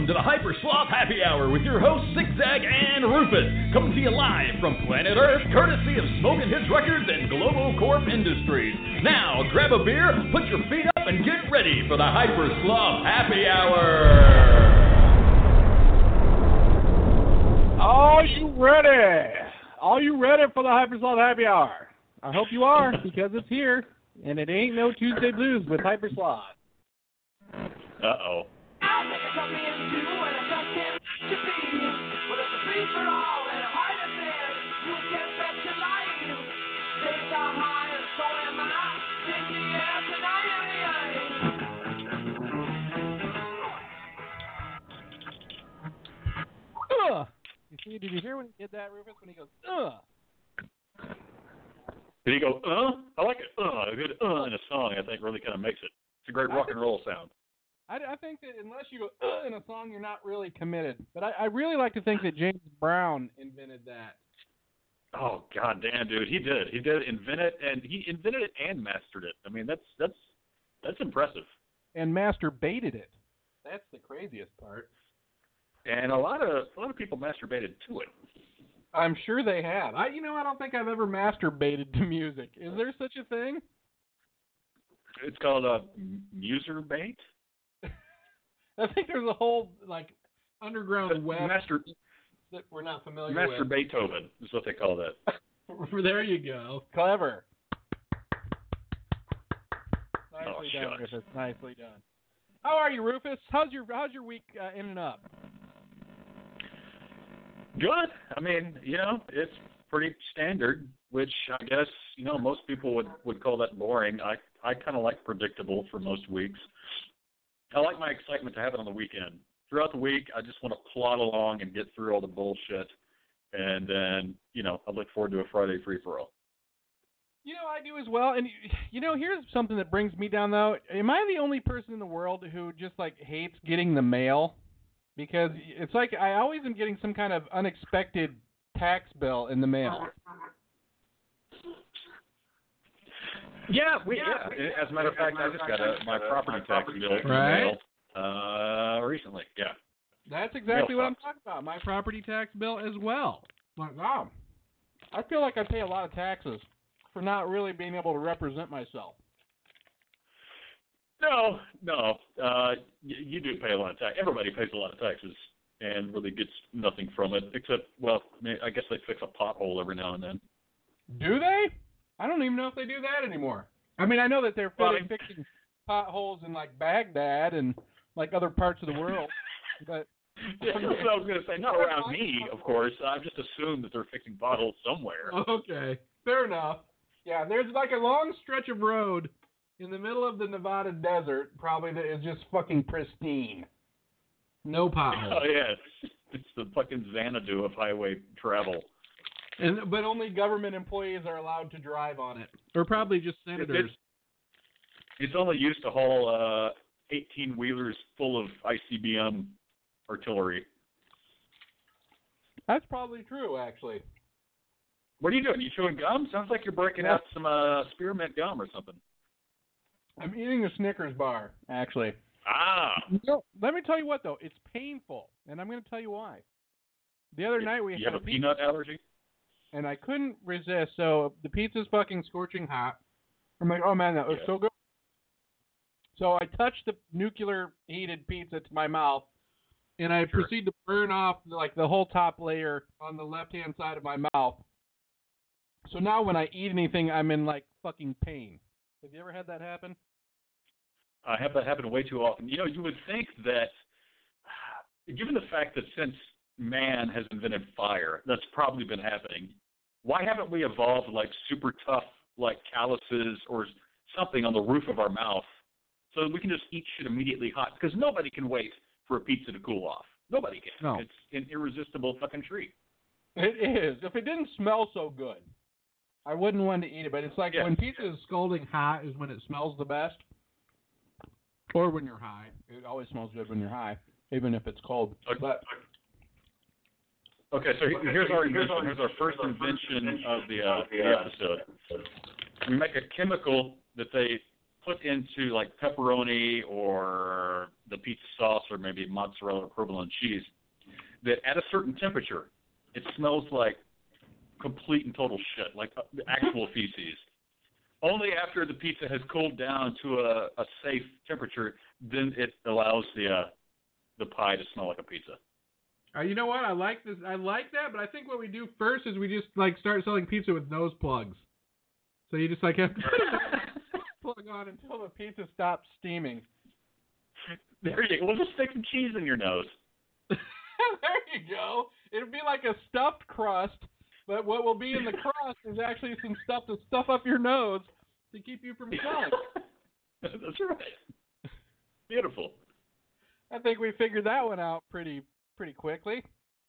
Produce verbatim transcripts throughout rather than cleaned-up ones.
to the Hyper Sloth Happy Hour with your hosts Zigzag and Rufus, coming to you live from planet Earth, courtesy of Smoking Hits Records and Globo Corp Industries. Now, grab a beer, put your feet up, and get ready for the Hyper Sloth Happy Hour. Are you ready? Are you ready for the Hyper Sloth Happy Hour? I hope you are, because it's here, and it ain't no Tuesday Blues with Hyper Sloth. Uh-oh. Ugh. You see, did you hear when he did that, Rufus? When he goes, ugh. Did he go, uh? I like it, uh. A good uh in a song, I think, really kind of makes it. It's a great rock and roll sound. I, I think that unless you go uh, in a song, you're not really committed. But I, I really like to think that James Brown invented that. Oh, god damn, dude. He did. He did invent it, and he invented it and mastered it. I mean, that's that's that's impressive. And masturbated it. That's the craziest part. And a lot of a lot of people masturbated to it. I'm sure they have. I, you know, I don't think I've ever masturbated to music. Is there such a thing? It's called a uh, user bait. I think there's a whole like underground web Master, that we're not familiar Master with. Beethoven is what they call that. There you go. Clever. Nicely Oh, done, shucks. Rufus. Nicely done. How are you, Rufus? How's your How's your week uh, in and up? Good. I mean, you know, it's pretty standard, which I guess, you know, most people would, would call that boring. I, I kind of like predictable for most weeks. I like my excitement to have it on the weekend. Throughout the week, I just want to plod along and get through all the bullshit. And then, you know, I look forward to a Friday free-for-all. You know, I do as well. And, you know, here's something that brings me down, though. Am I the only person in the world who just, like, hates getting the mail? Because it's like I always am getting some kind of unexpected tax bill in the mail. Yeah, we, yeah. As a matter of fact, I just got a, my property tax bill in the Right. mail uh, recently. Yeah. That's exactly Mail what I'm sucks. talking about. My property tax bill as well. Like, wow. I feel like I pay a lot of taxes for not really being able to represent myself. No, no. Uh, you, you do pay a lot of tax. Everybody pays a lot of taxes and really gets nothing from it, except, well, I, mean, I guess they fix a pothole every now and then. Do they? I don't even know if they do that anymore. I mean, I know that they're Well, fixing, fixing potholes in, like, Baghdad and, like, other parts of the world. But Yeah, that's what I was going to say. Not around me, of course. I've just assumed that they're fixing potholes somewhere. Okay, fair enough. Yeah, there's, like, a long stretch of road in the middle of the Nevada desert, probably, that is just fucking pristine. No potholes. Oh, yeah. It's, it's the fucking Xanadu of highway travel. And, but only government employees are allowed to drive on it. Or probably just senators. It's, it's only used to haul uh, eighteen-wheelers full of I C B M artillery. That's probably true, actually. What are you doing? You chewing gum? Sounds like you're breaking out some uh, spearmint gum or something. I'm eating a Snickers bar, actually. Ah. You know, let me tell you what, though. It's painful, and I'm going to tell you why. The other night we you had have a pizza, peanut allergy? and I couldn't resist. So the pizza's fucking scorching hot. I'm like, oh, man, that was Yeah. so good. So I touched the nuclear heated pizza to my mouth, and I Sure. proceed to burn off like the whole top layer on the left-hand side of my mouth. So now when I eat anything, I'm in like fucking pain. Have you ever had that happen? I have that happen way too often. You know, you would think that, given the fact that since man has invented fire, that's probably been happening. Why haven't we evolved like super tough, like calluses or something on the roof of our mouth so that we can just eat shit immediately hot? Because nobody can wait for a pizza to cool off. Nobody can. No. It's an irresistible fucking treat. It is. If it didn't smell so good, I wouldn't want to eat it. But it's like Yeah. when pizza is scalding hot is when it smells the best. Or when you're high. It always smells good when you're high, even if it's cold. Okay. But Okay, so here's our invention. Here's our first invention of the, uh, the episode. We make a chemical that they put into like pepperoni or the pizza sauce or maybe mozzarella or provolone cheese, that at a certain temperature, it smells like complete and total shit, like actual feces. Only after the pizza has cooled down to a, a safe temperature, then it allows the uh, the pie to smell like a pizza. Uh, you know what? I like this. I like that, but I think what we do first is we just like start selling pizza with nose plugs. So you just like have to put a nose plug on until the pizza stops steaming. There you go. We'll just stick some cheese in your nose. There you go. It'll be like a stuffed crust, but what will be in the crust is actually some stuff to stuff up your nose to keep you from smelling. That's right. Beautiful. I think we figured that one out pretty pretty quickly.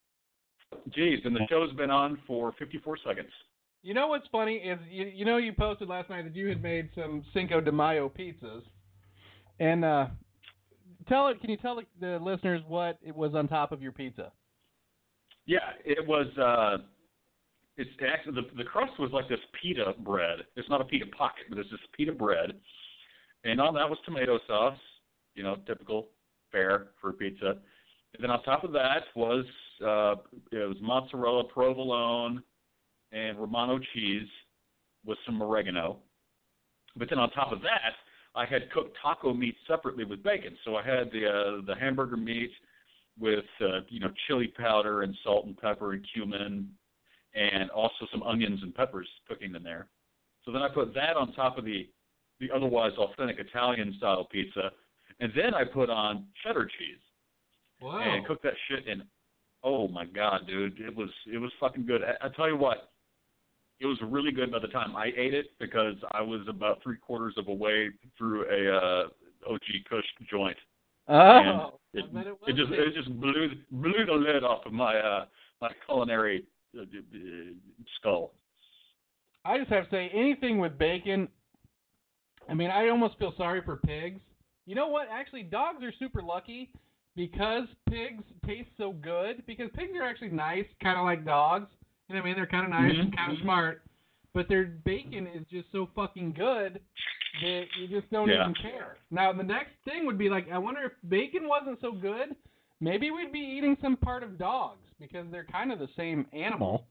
Geez, and the show's been on for fifty-four seconds. You know what's funny is, you, you know, you posted last night that you had made some Cinco de Mayo pizzas. And uh, tell it. Can you tell the, the listeners what it was on top of your pizza? Yeah, it was. Uh, it's actually the, the crust was like this pita bread. It's not a pita pocket, but it's this pita bread, and on that was tomato sauce. You know, typical fare for pizza. And then on top of that was uh, it was mozzarella, provolone, and Romano cheese with some oregano. But then on top of that, I had cooked taco meat separately with bacon. So I had the uh, the hamburger meat with uh, you know chili powder and salt and pepper and cumin, and also some onions and peppers cooking in there. So then I put that on top of the the otherwise authentic Italian style pizza, and then I put on cheddar cheese. Wow. And cooked that shit in. Oh my god, dude, it was it was fucking good. I, I tell you what, it was really good by the time I ate it because I was about three quarters of a way through a uh, O G Kush joint. Oh, and it, I bet it, it just it just blew blew the lid off of my uh, my culinary uh, skull. I just have to say, anything with bacon, I mean, I almost feel sorry for pigs. You know what? Actually, dogs are super lucky because pigs taste so good. Because pigs are actually nice, kind of like dogs. You know what I mean? They're kind of nice Mm-hmm. and kind of smart. But their bacon is just so fucking good that you just don't Yeah. even care. Now, the next thing would be like, I wonder if bacon wasn't so good, maybe we'd be eating some part of dogs because they're kind of the same animal.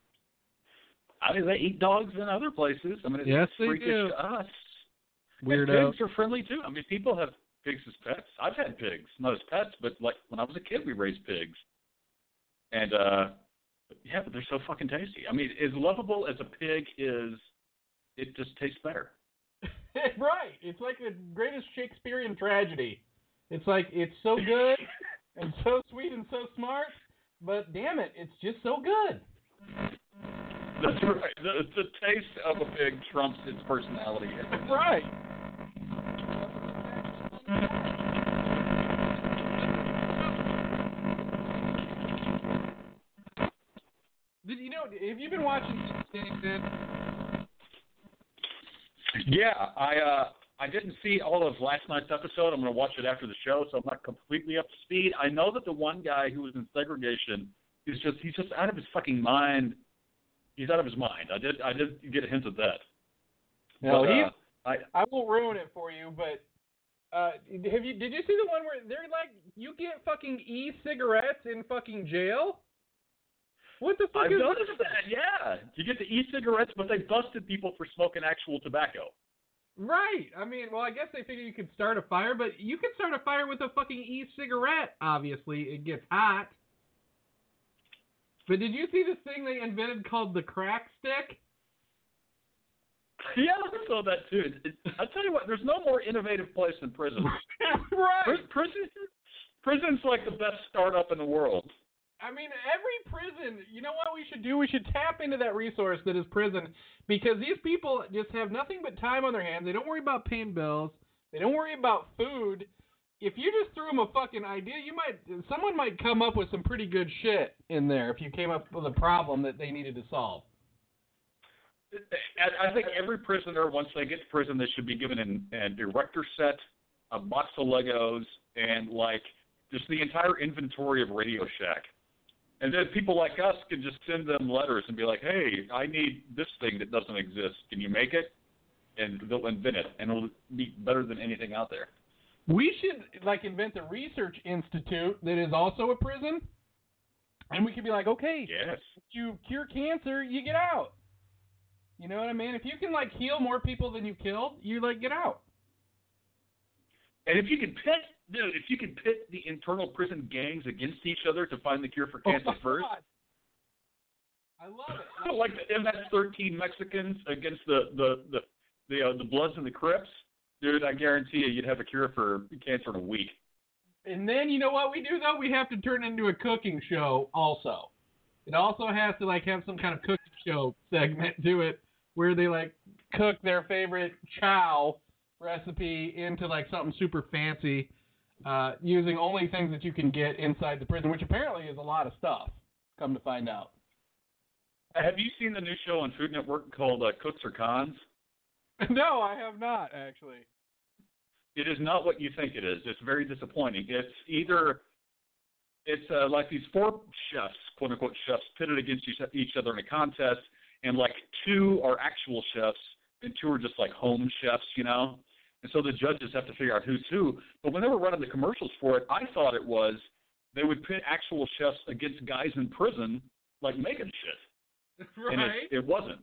I mean, they eat dogs in other places. I mean, it's Yes, they freakish do. to us. Weirdo. And pigs are friendly too. I mean, people have pigs as pets. I've had pigs, not as pets, but like when I was a kid, we raised pigs. And uh, yeah, but they're so fucking tasty. I mean, as lovable as a pig is, it just tastes better. Right. It's like the greatest Shakespearean tragedy. It's like, it's so good and so sweet and so smart, but damn it, it's just so good. That's right. The, the taste of a pig trumps its personality. Right. Did you know, have you been watching Kingston? Yeah, I uh, I didn't see all of last night's episode. I'm going to watch it after the show, so I'm not completely up to speed. I know that the one guy who was in segregation is just he's just out of his fucking mind. He's out of his mind. I did I did get a hint of that. No, But, he's, uh, I I won't ruin it for you, but uh, have you? Did you see the one where they're like, you get fucking e-cigarettes in fucking jail? What the fuck I've is noticed that. Yeah, you get the e-cigarettes, but they busted people for smoking actual tobacco. Right. I mean, well, I guess they figured you could start a fire, but you could start a fire with a fucking e-cigarette. Obviously, it gets hot. But did you see this thing they invented called the crack stick? Yeah, I saw that too. It, it, I tell you what, there's no more innovative place than prison. Right. Pri- Prison, prison's like the best startup in the world. I mean, every prison, you know what we should do? We should tap into that resource that is prison, because these people just have nothing but time on their hands. They don't worry about paying bills. They don't worry about food. If you just threw them a fucking idea, you might, someone might come up with some pretty good shit in there if you came up with a problem that they needed to solve. I I think every prisoner, once they get to prison, they should be given an, an erector set, a box of Legos, and like just the entire inventory of Radio Shack. And then people like us can just send them letters and be like, hey, I need this thing that doesn't exist. Can you make it? and they'll invent it, and it'll be better than anything out there. We should like invent a research institute that is also a prison, and we could be like, okay, Yes. if you cure cancer, you get out. You know what I mean? If you can like heal more people than you killed, you like get out. And if you could pit, dude, if you could pit the internal prison gangs against each other to find the cure for cancer Oh my first, God. I love it. like the M S thirteen Mexicans against the the the the, uh, the Bloods and the Crips, dude, I guarantee you, you'd have a cure for cancer in a week. And then you know what we do though? We have to turn it into a cooking show also. It also has to like have some kind of cooking show segment to it where they like cook their favorite chow recipe into like something super fancy, uh, using only things that you can get inside the prison, which apparently is a lot of stuff. Come to find out. Have you seen the new show on Food Network called uh, Cooks or Cons? No, I have not actually. It is not what you think it is. It's very disappointing. It's either it's uh, like these four chefs, quote unquote chefs, pitted against each, each other in a contest, and like two are actual chefs and two are just like home chefs, you know. And so the judges have to figure out who's who. But when they were running the commercials for it, I thought it was they would pit actual chefs against guys in prison, like making shit. Right. And it, it wasn't.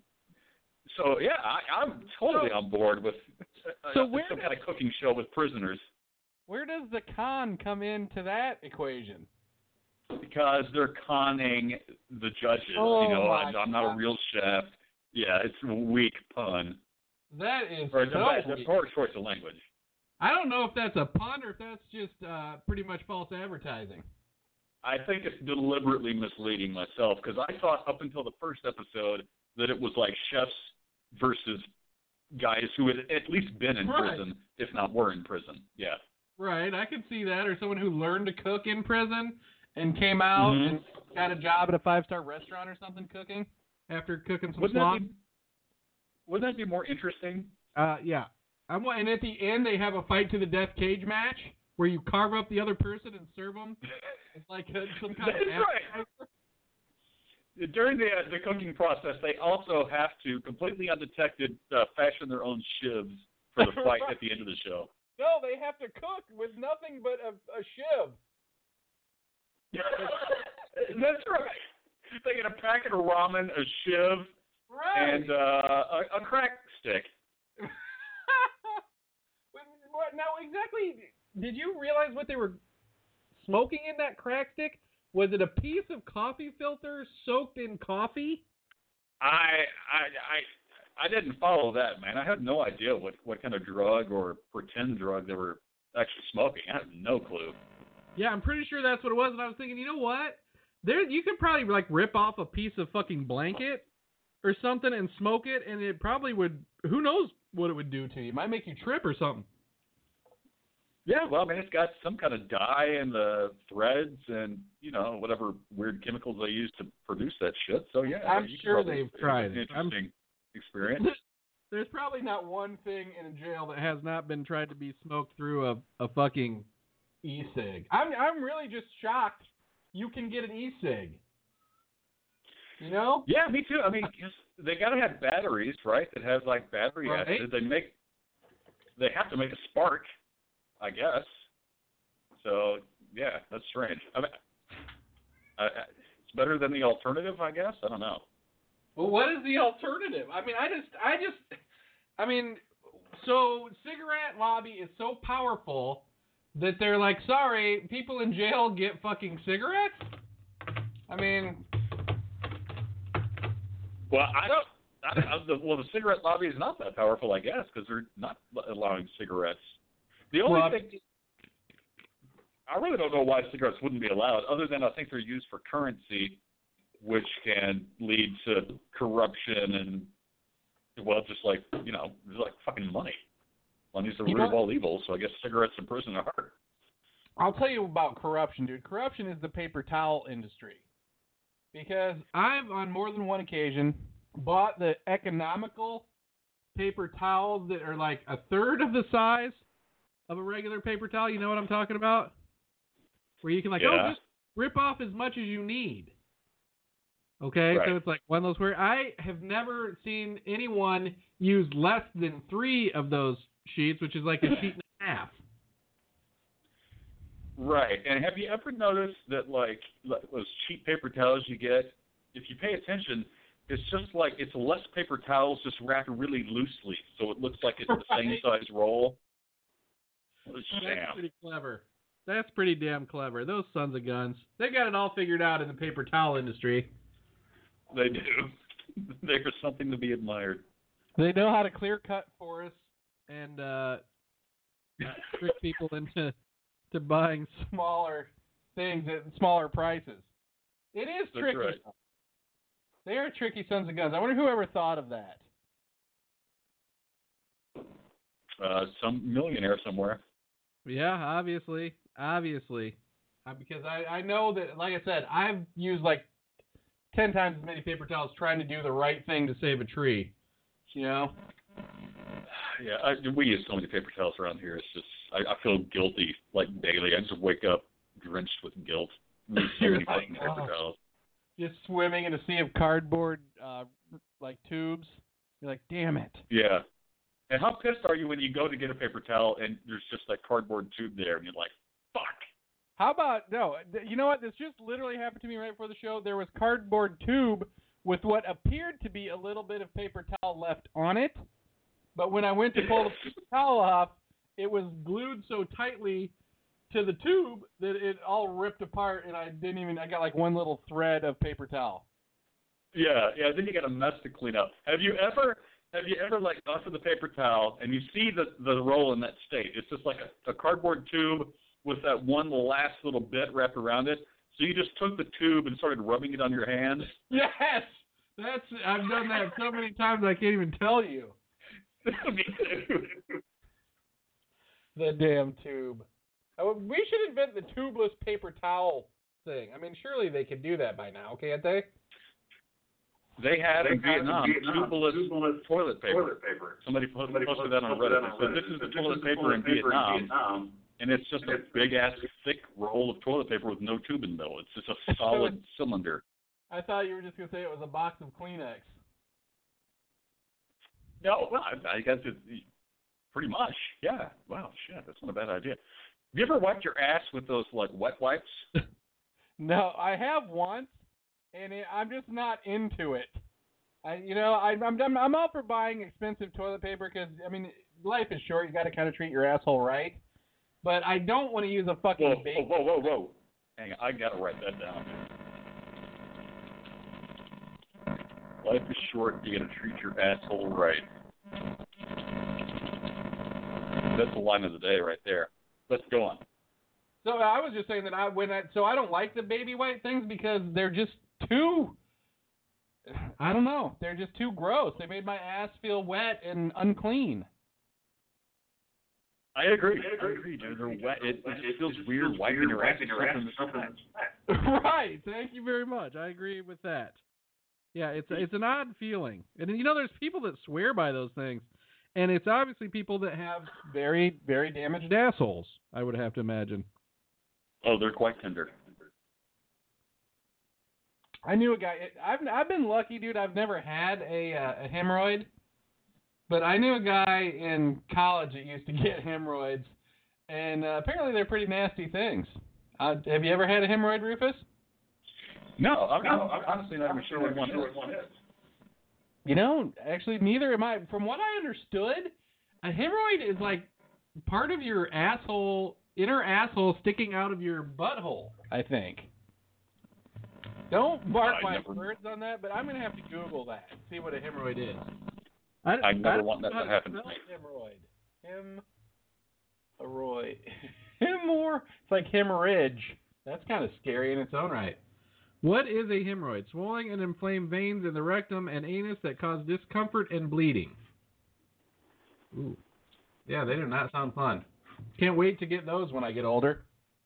So yeah, I, I'm totally So- on board with uh, So where some does- kind of cooking show with prisoners Where does the con come into that equation? because they're conning the judges. Oh, you know, my I'm, I'm not God. a real chef. Yeah, it's a weak pun. That is Or it's so a bad, weak. it's poor choice of language. I don't know if that's a pun or if that's just uh, pretty much false advertising. I think it's deliberately misleading myself because I thought up until the first episode that it was like chefs versus guys who had at least been in Right. prison, if not were in prison. Yeah. Right, I could see that. Or someone who learned to cook in prison and came out Mhm. and got a job at a five-star restaurant or something cooking after cooking some Wouldn't slop. that, be, wouldn't that be more interesting? Uh, yeah. I'm, wa- and at the end, they have a fight to the death cage match where you carve up the other person and serve them. It's like a, some kind That's of right. During the uh, the cooking process, they also have to completely undetected uh, fashion their own shivs for the fight at the end of the show. No, they have to cook with nothing but a, a shiv. That's right. They get a packet of ramen, a shiv, Right. and uh, a, a crack stick. What, now, exactly, did you realize what they were smoking in that crack stick? Was it a piece of coffee filter soaked in coffee? I I I I didn't follow that, man. I had no idea what what kind of drug or pretend drug they were actually smoking. I have no clue. Yeah, I'm pretty sure that's what it was. And I was thinking, you know what? There, you could probably like rip off a piece of fucking blanket or something and smoke it, and it probably would. Who knows what it would do to you? It might make you trip or something. Yeah, well, I mean, it's got some kind of dye in the threads and, you know, whatever weird chemicals they use to produce that shit. So, yeah. I'm you could sure probably- they've tried it's an it. I'm- interesting experience. There's probably not one thing in a jail that has not been tried to be smoked through a, a fucking e-cig. I'm I'm really just shocked you can get an e-cig. You know? Yeah, me too. I mean, 'cause they got to have batteries, right, that have, like, battery Right. acid. They make, they have to make a spark, I guess. So, yeah, that's strange. I mean, I, I, it's better than the alternative, I guess. I don't know. Well, what is the alternative? I mean, I just, I just, I mean, so cigarette lobby is so powerful that they're like, sorry, people in jail get fucking cigarettes? I mean, Well, I don't. I don't the, well, the cigarette lobby is not that powerful, I guess, because they're not allowing cigarettes. The only Well, thing I really don't know why cigarettes wouldn't be allowed, other than I think they're used for currency, which can lead to corruption and, well, just like you know, just like fucking money. Money's the You root of know- all evil, so I guess cigarettes in prison are. I'll tell you about corruption, dude. Corruption is the paper towel industry. Because I've, on more than one occasion, bought the economical paper towels that are like a third of the size of a regular paper towel. You know what I'm talking about? Where you can like, oh, Yeah. just rip off as much as you need. Okay, Right. so it's like one of those where I have never seen anyone use less than three of those sheets, which is like a sheet and a half. Right. And have you ever noticed that, like, like those cheap paper towels you get, if you pay attention, it's just like it's less paper towels just wrapped really loosely, so it looks like it's the same Right. size roll. What a That's sham. pretty clever. That's pretty damn clever. Those sons of guns. They got it all figured out in the paper towel industry. They do. There's something to be admired. They know how to clear cut forests and uh, trick people into to buying smaller things at smaller prices. It is That's tricky. right. They are tricky sons of guns. I wonder who ever thought of that. Uh, some millionaire somewhere. Yeah, obviously, obviously, uh, because I, I know that, like I said, I've used like ten times as many paper towels trying to do the right thing to save a tree. You know? Yeah, I, we use so many paper towels around here. It's just I, I feel guilty like daily. I just wake up drenched with guilt. We use so You're many like, fucking paper oh. towels. Just swimming in a sea of cardboard, uh, like tubes. You're like, damn it. Yeah. And how pissed are you when you go to get a paper towel and there's just that cardboard tube there and you're like, fuck. How about, no, th- you know what? This just literally happened to me right before the show. There was cardboard tube with what appeared to be a little bit of paper towel left on it. But when I went to pull the paper towel off, it was glued so tightly to the tube that it all ripped apart, and I didn't even, I got like one little thread of paper towel. Yeah, yeah, then you got a mess to clean up. Have you ever, have you ever like gone to the paper towel and you see the, the roll in that state? It's just like a, a cardboard tube with that one last little bit wrapped around it. So you just took the tube and started rubbing it on your hands. Yes! That's, I've done that so many times I can't even tell you. Me too. The damn tube. Oh, we should invent the tubeless paper towel thing. I mean, surely they could do that by now, can't they? They had They in had in Vietnam, Vietnam tubeless, tubeless toilet paper. Toilet paper. Somebody, po- Somebody posted that on Reddit. So this is the toilet paper in Vietnam, and it's just a big ass thick roll of toilet paper with no tube in the middle. It's just a solid cylinder. I thought you were just going to say it was a box of Kleenex. No, well, I, I guess it's pretty much. Yeah. Wow. Shit, that's not a bad idea. Have you ever wiped your ass with those like wet wipes? No, I have once, and it, I'm just not into it. I, you know, I, I'm I'm I'm all for buying expensive toilet paper because I mean, life is short. You got to kind of treat your asshole right. But I don't want to use a fucking Whoa, big. whoa, whoa, whoa, whoa! Hang on, I gotta write that down. Life is short. You gotta treat your asshole right. That's the line of the day right there. Let's go on. So I was just saying that I when I so I don't like the baby white things because they're just too. I don't know. They're just too gross. They made my ass feel wet and unclean. I agree. I agree, dude. They're wet. It, it just feels weird wiping your ass with something that's wet. Right. Thank you very much. I agree with that. Yeah, it's it's an odd feeling, and you know, there's people that swear by those things, and it's obviously people that have very very damaged assholes. I would have to imagine. Oh, they're quite tender. I knew a guy. I've I've been lucky, dude. I've never had a uh, a hemorrhoid, but I knew a guy in college that used to get hemorrhoids, and uh, apparently they're pretty nasty things. Uh, have you ever had a hemorrhoid, Rufus? No, I'm, I'm, I'm honestly not even sure what one is. You know, actually, neither am I. From what I understood, a hemorrhoid is like part of your asshole, inner asshole sticking out of your butthole, I think. Don't bark I my never- words on that, but I'm going to have to Google that and see what a hemorrhoid is. I, I never don't want that know to how happen to spell me. Hemorrhoid. Hemorrhoid. Hemor. It's like hemorrhage. That's kind of scary in its own right. What is a hemorrhoid? Swelling and inflamed veins in the rectum and anus that cause discomfort and bleeding. Ooh. Yeah, they do not sound fun. Can't wait to get those when I get older.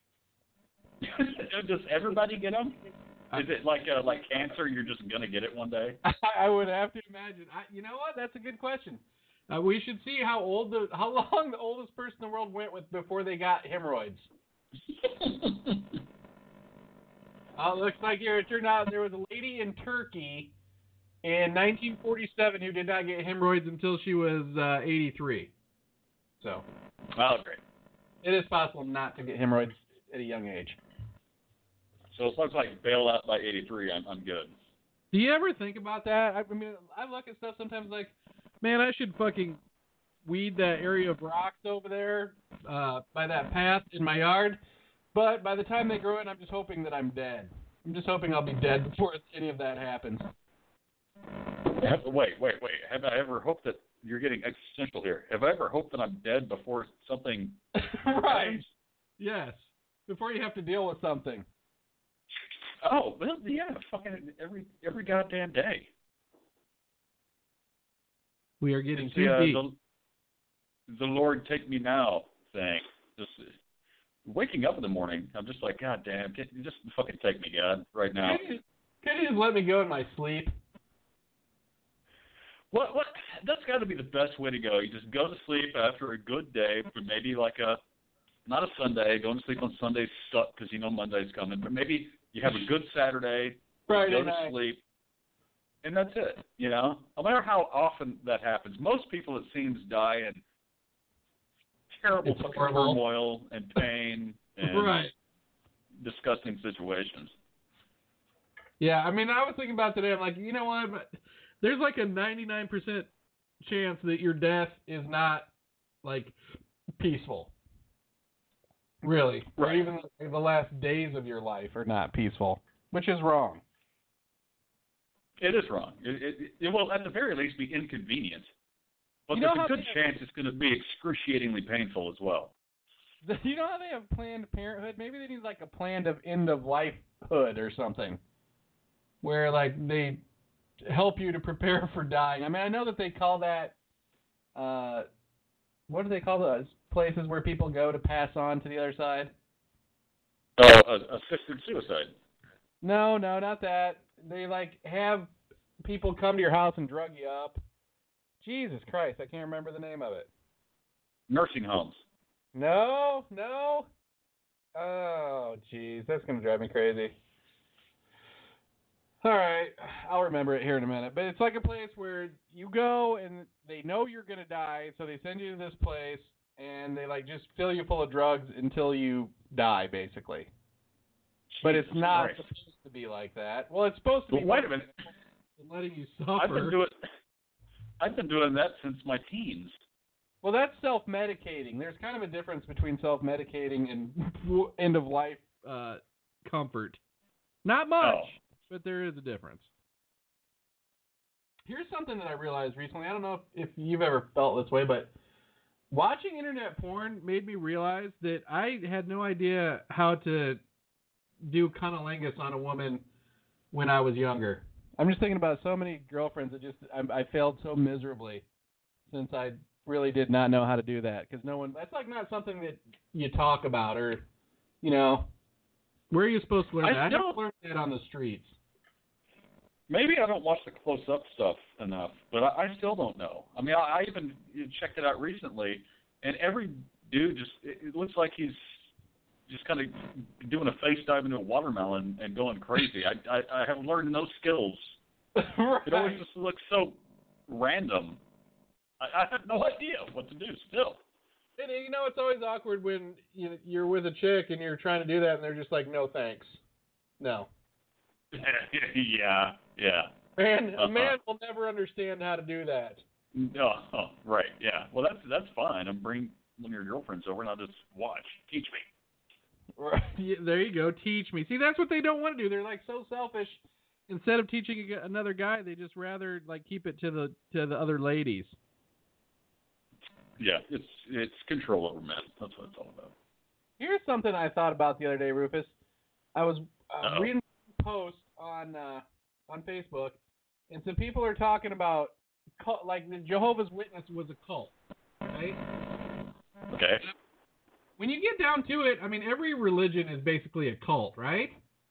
Does everybody get them? Is it like uh, like cancer? You're just gonna get it one day. I would have to imagine. I, you know what? That's a good question. Uh, we should see how old the how long the oldest person in the world went with before they got hemorrhoids. Uh, looks like here it turned out there was a lady in Turkey in nineteen forty-seven who did not get hemorrhoids until she was uh, eighty-three. So. Oh, great. It is possible not to get hemorrhoids at a young age. So as long as I can bail out by eighty-three, I'm I'm good. Do you ever think about that? I, I mean, I look at stuff sometimes like, man, I should fucking weed that area of rocks over there uh, by that path in my yard. But by the time they grow it, I'm just hoping that I'm dead. I'm just hoping I'll be dead before any of that happens. Have, wait, wait, wait. Have I ever hoped that you're getting existential here? Have I ever hoped that I'm dead before something Right. happens? Yes. Before you have to deal with something. Oh, well, yeah, fucking every every goddamn day. We are getting It's too the, uh, deep. the, the Lord take me now thing. Just waking up in the morning, I'm just like, God damn, can you just fucking take me, God, right now. Can you, can you just let me go in my sleep? What? What? That's got to be the best way to go. You just go to sleep after a good day, for maybe like a, not a Sunday. Going to sleep on Sundays suck because you know Monday's coming. But maybe you have a good Saturday, Friday go to night. sleep, and that's it. You know, no matter how often that happens, most people it seems die in terrible It's fucking horrible. turmoil and pain and Right. disgusting situations. Yeah, I mean, I was thinking about today. I'm like, you know what? But there's like a ninety-nine percent chance that your death is not like peaceful. Really, or Right. even the last days of your life are not peaceful, which is wrong. It is wrong. It, it, it will, at the very least, be inconvenient. But You know there's a how good they- chance it's going to be excruciatingly painful as well. You know how they have Planned Parenthood? Maybe they need like a planned of end of life hood or something, where like they help you to prepare for dying. I mean, I know that they call that, uh, what do they call those places where people go to pass on to the other side? Oh, uh, assisted suicide. No, no, not that. They like have people come to your house and drug you up. Jesus Christ, I can't remember the name of it. Nursing homes. No, no. Oh, jeez, that's gonna drive me crazy. All right, I'll remember it here in a minute. But it's like a place where you go and they know you're gonna die, so they send you to this place and they like just fill you full of drugs until you die, basically. But it's Jesus not Christ. supposed to be like that. Well, it's supposed to But be. wait a minute. Letting you I've been suffer. doing. I've been doing that since my teens. Well, that's self-medicating. There's kind of a difference between self-medicating and end-of-life uh, comfort. Not much, Oh. but there is a difference. Here's something that I realized recently. I don't know if, if you've ever felt this way, but watching internet porn made me realize that I had no idea how to do cunnilingus on a woman when I was younger. I'm just thinking about so many girlfriends that just I, I failed so miserably since I really did not know how to do that, because no one, that's like not something that you talk about, or, you know, where are you supposed to learn I that? I still- never learned that on the streets. Maybe I don't watch the close-up stuff enough, but I, I still don't know. I mean, I, I even checked it out recently, and every dude just, it, it looks like he's just kind of doing a face dive into a watermelon and going crazy. I, I, I have learned no skills. Right. It always just looks so random. I, I have no idea what to do still. And you know, it's always awkward when you, you're with a chick and you're trying to do that, and they're just like, no thanks. No. yeah, yeah. Man, Uh-huh. a man will never understand how to do that. No, oh, right, yeah. Well, that's that's fine. I'm bring one of your girlfriends over and I'll just watch. Teach me. Right. Yeah, there you go. Teach me. See, that's what they don't want to do. They're like so selfish. Instead of teaching a- another guy, they just rather like keep it to the to the other ladies. Yeah, it's it's control over men. That's what it's all about. Here's something I thought about the other day, Rufus. I was uh, Uh-oh. reading a post on uh, on Facebook, and some people are talking about cult, like the Jehovah's Witness was a cult, right? Okay. When you get down to it, I mean, every religion is basically a cult, right?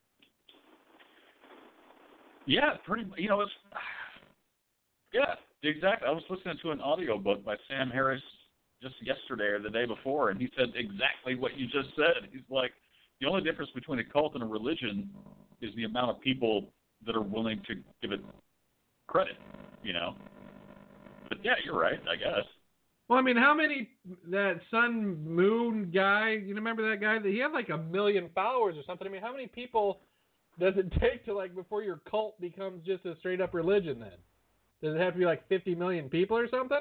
Yeah, pretty. You know, it's yeah, exactly. I was listening to an audiobook by Sam Harris just yesterday or the day before, and he said exactly what you just said. He's like, the only difference between a cult and a religion is the amount of people that are willing to give it credit, you know. But yeah, you're right, I guess. Well, I mean, how many, that Sun Moon guy, you remember that guy? That he had like a million followers or something. I mean, how many people does it take to, like, before your cult becomes just a straight up religion then? Does it have to be like fifty million people or something?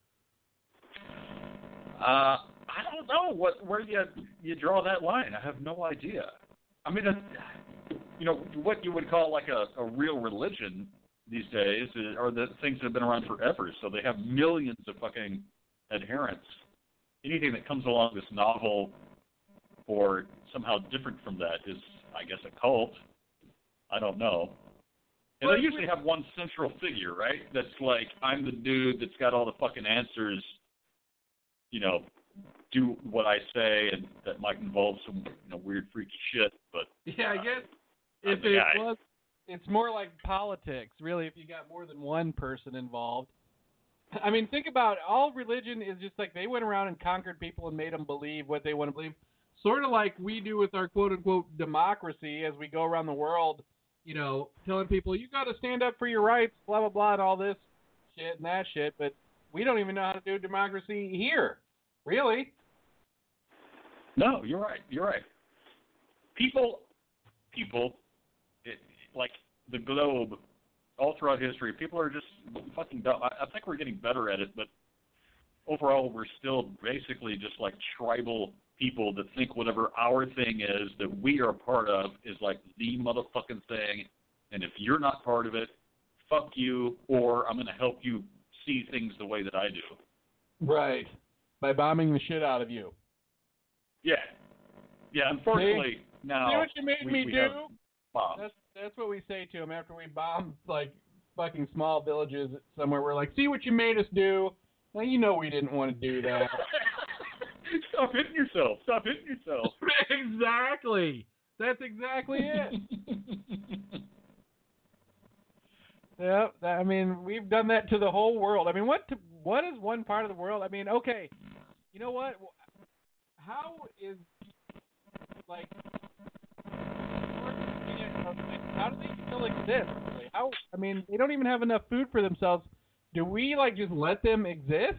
Uh, I don't know what where you you draw that line. I have no idea. I mean, uh, you know, what you would call like a, a real religion these days are the things that have been around forever. So they have millions of fucking adherents. Anything that comes along that's novel or somehow different from that is, I guess, a cult. I don't know. And they usually have one central figure, right? That's like, I'm the dude that's got all the fucking answers, you know, do what I say, and that might involve some, you know, weird, freaky shit, but... Yeah, I guess I'm if the it guy. was... It's more like politics, really, if you got more than one person involved. I mean, think about it. All religion is just like they went around and conquered people and made them believe what they want to believe. Sort of like we do with our quote-unquote democracy as we go around the world, you know, telling people, you got to stand up for your rights, blah, blah, blah, and all this shit and that shit. But we don't even know how to do democracy here, really. No, you're right. You're right. People, people, it, like the globe, all throughout history, people are just fucking dumb. I, I think we're getting better at it, but overall, we're still basically just like tribal people that think whatever our thing is that we are a part of is like the motherfucking thing, and if you're not part of it, fuck you, or I'm going to help you see things the way that I do. Right. By bombing the shit out of you. Yeah. Yeah, unfortunately, See? now See what you made we, me we do? have bombs. That's that's what we say to them after we bomb like fucking small villages somewhere. We're like, see what you made us do? Now you know we didn't want to do that. Stop hitting yourself. Stop hitting yourself. Exactly. That's exactly it. Yeah, I mean, we've done that to the whole world. I mean, what to, what is one part of the world? I mean, okay, you know what? How is, like, how do they still exist? Really? How? I mean, they don't even have enough food for themselves. Do we, like, just let them exist?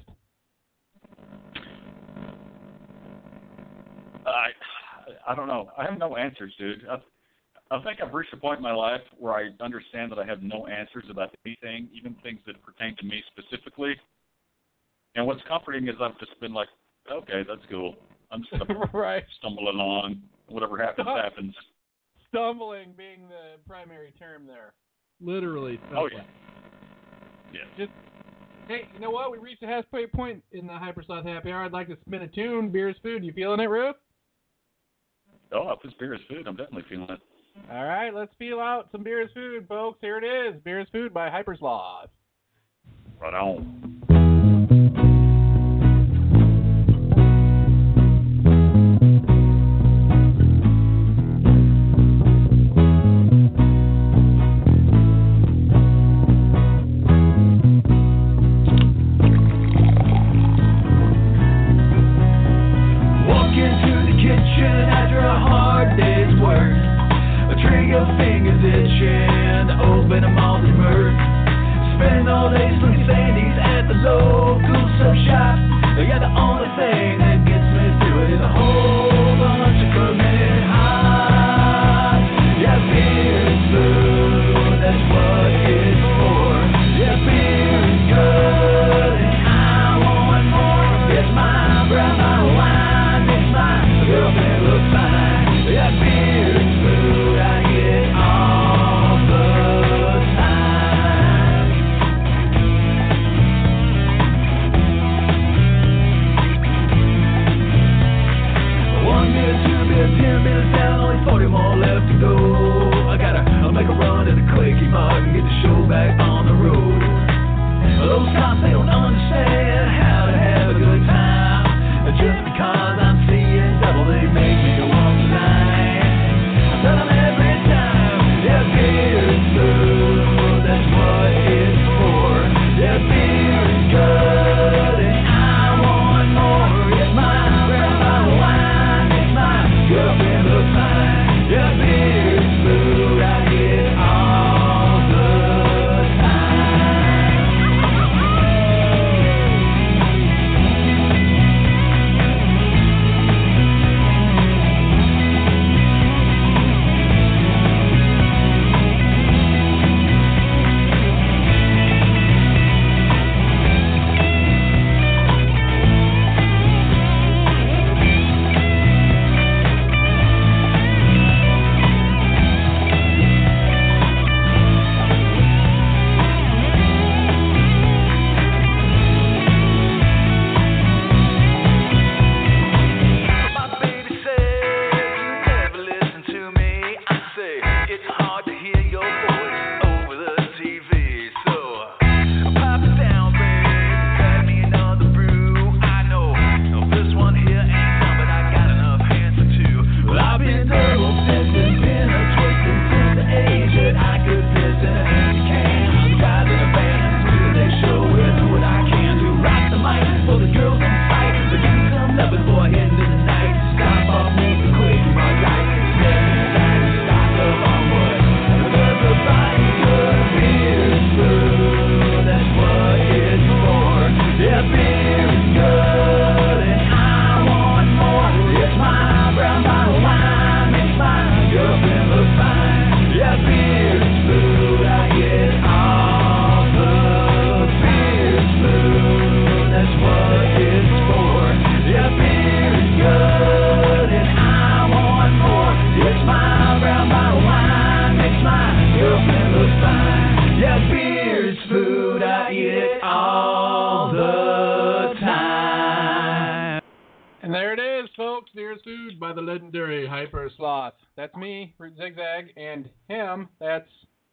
I, I don't know. I have no answers, dude. I, I think I've reached a point in my life where I understand that I have no answers about anything, even things that pertain to me specifically. And what's comforting is I've just been like, okay, that's cool. I'm just going right. to stumble along. Whatever happens, Stop. happens. Stumbling being the primary term there. Literally. Oh, yeah. Yeah. Just, hey, you know what? We reached the halfway point in the Hypersloth Happy Hour. I'd like to spin a tune. Beer's Food. You feeling it, Ruth? Oh, if it's beer is food, I'm definitely feeling it. All right, let's feel out some Beer's Food, folks. Here it is. Beer's Food by Hypersloth. Right on. Fingers itching, open them all to mirth. Spending all day slick sandies at the pursued by the legendary Hyper Sloth. That's me, Zigzag, and him, that's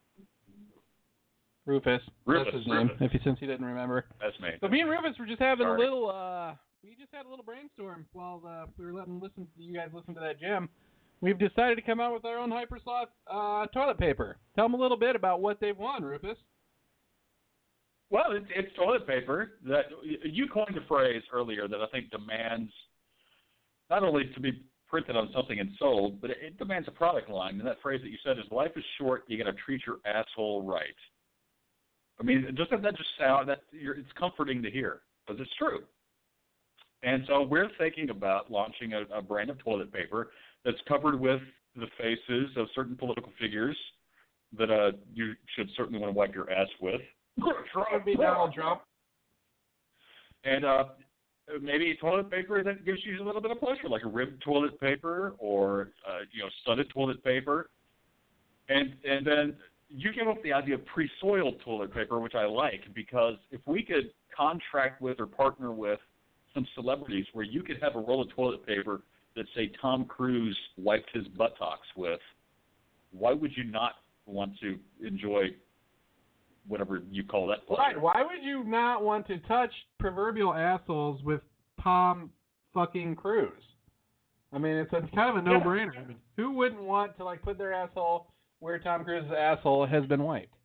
Rufus. Rufus, That's his name, Rufus. if he, since he didn't remember. That's me. So me and Rufus were just having Sorry. a little, uh, we just had a little brainstorm while uh, we were letting listen you guys listen to that gym. We've decided to come out with our own Hyper Sloth uh, toilet paper. Tell them a little bit about what they've won, Rufus. Well, it's, it's toilet paper. That you coined a phrase earlier that I think demands not only to be printed on something and sold, but it, it demands a product line. And that phrase that you said is, "Life is short. You got to treat your asshole right." I mean, doesn't that just sound that you're, it's comforting to hear because it's true. And so we're thinking about launching a, a brand of toilet paper that's covered with the faces of certain political figures that uh, you should certainly want to wipe your ass with. That would be Donald Trump. And uh, maybe toilet paper that gives you a little bit of pleasure, like a ribbed toilet paper or uh, you know studded toilet paper. And and then you came up with the idea of pre-soiled toilet paper, which I like, because if we could contract with or partner with some celebrities where you could have a roll of toilet paper that, say, Tom Cruise wiped his buttocks with, why would you not want to enjoy whatever you call that pleasure? Right. Why would you not want to touch proverbial assholes with Tom fucking Cruise? I mean, it's a kind of a no-brainer. I mean, who wouldn't want to like put their asshole where Tom Cruise's asshole has been wiped?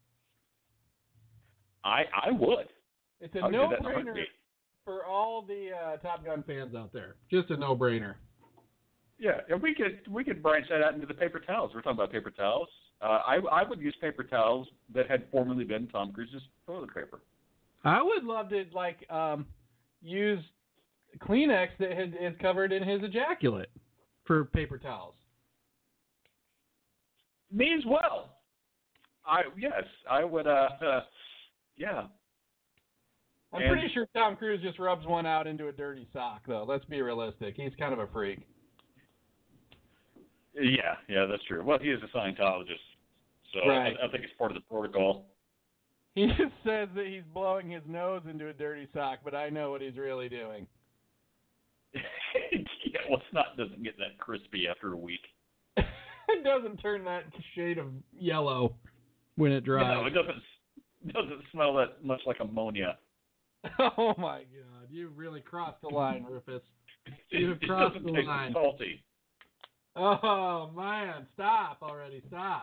I I would. It's a I would do that in a no-brainer heartbeat. for all the uh, Top Gun fans out there. Just a no-brainer. Yeah, and we could we could branch that out into the paper towels. We're talking about paper towels. Uh, I I would use paper towels that had formerly been Tom Cruise's toilet paper. I would love to like um, use Kleenex that has, is covered in his ejaculate for paper towels. Me as well. I yes, I would. Uh, uh yeah. I'm And- pretty sure Tom Cruise just rubs one out into a dirty sock, though. Let's be realistic. He's kind of a freak. Yeah, yeah, that's true. Well, he is a Scientologist, so Right. I, I think it's part of the protocol. He just says that he's blowing his nose into a dirty sock, but I know what he's really doing. Yeah, well, it's not doesn't get that crispy after a week. It doesn't turn that shade of yellow when it dries. No, it doesn't. It doesn't smell that much like ammonia. Oh my God! You've really crossed the line, Rufus. You have it crossed doesn't the taste line. salty. Oh man! Stop already! Stop.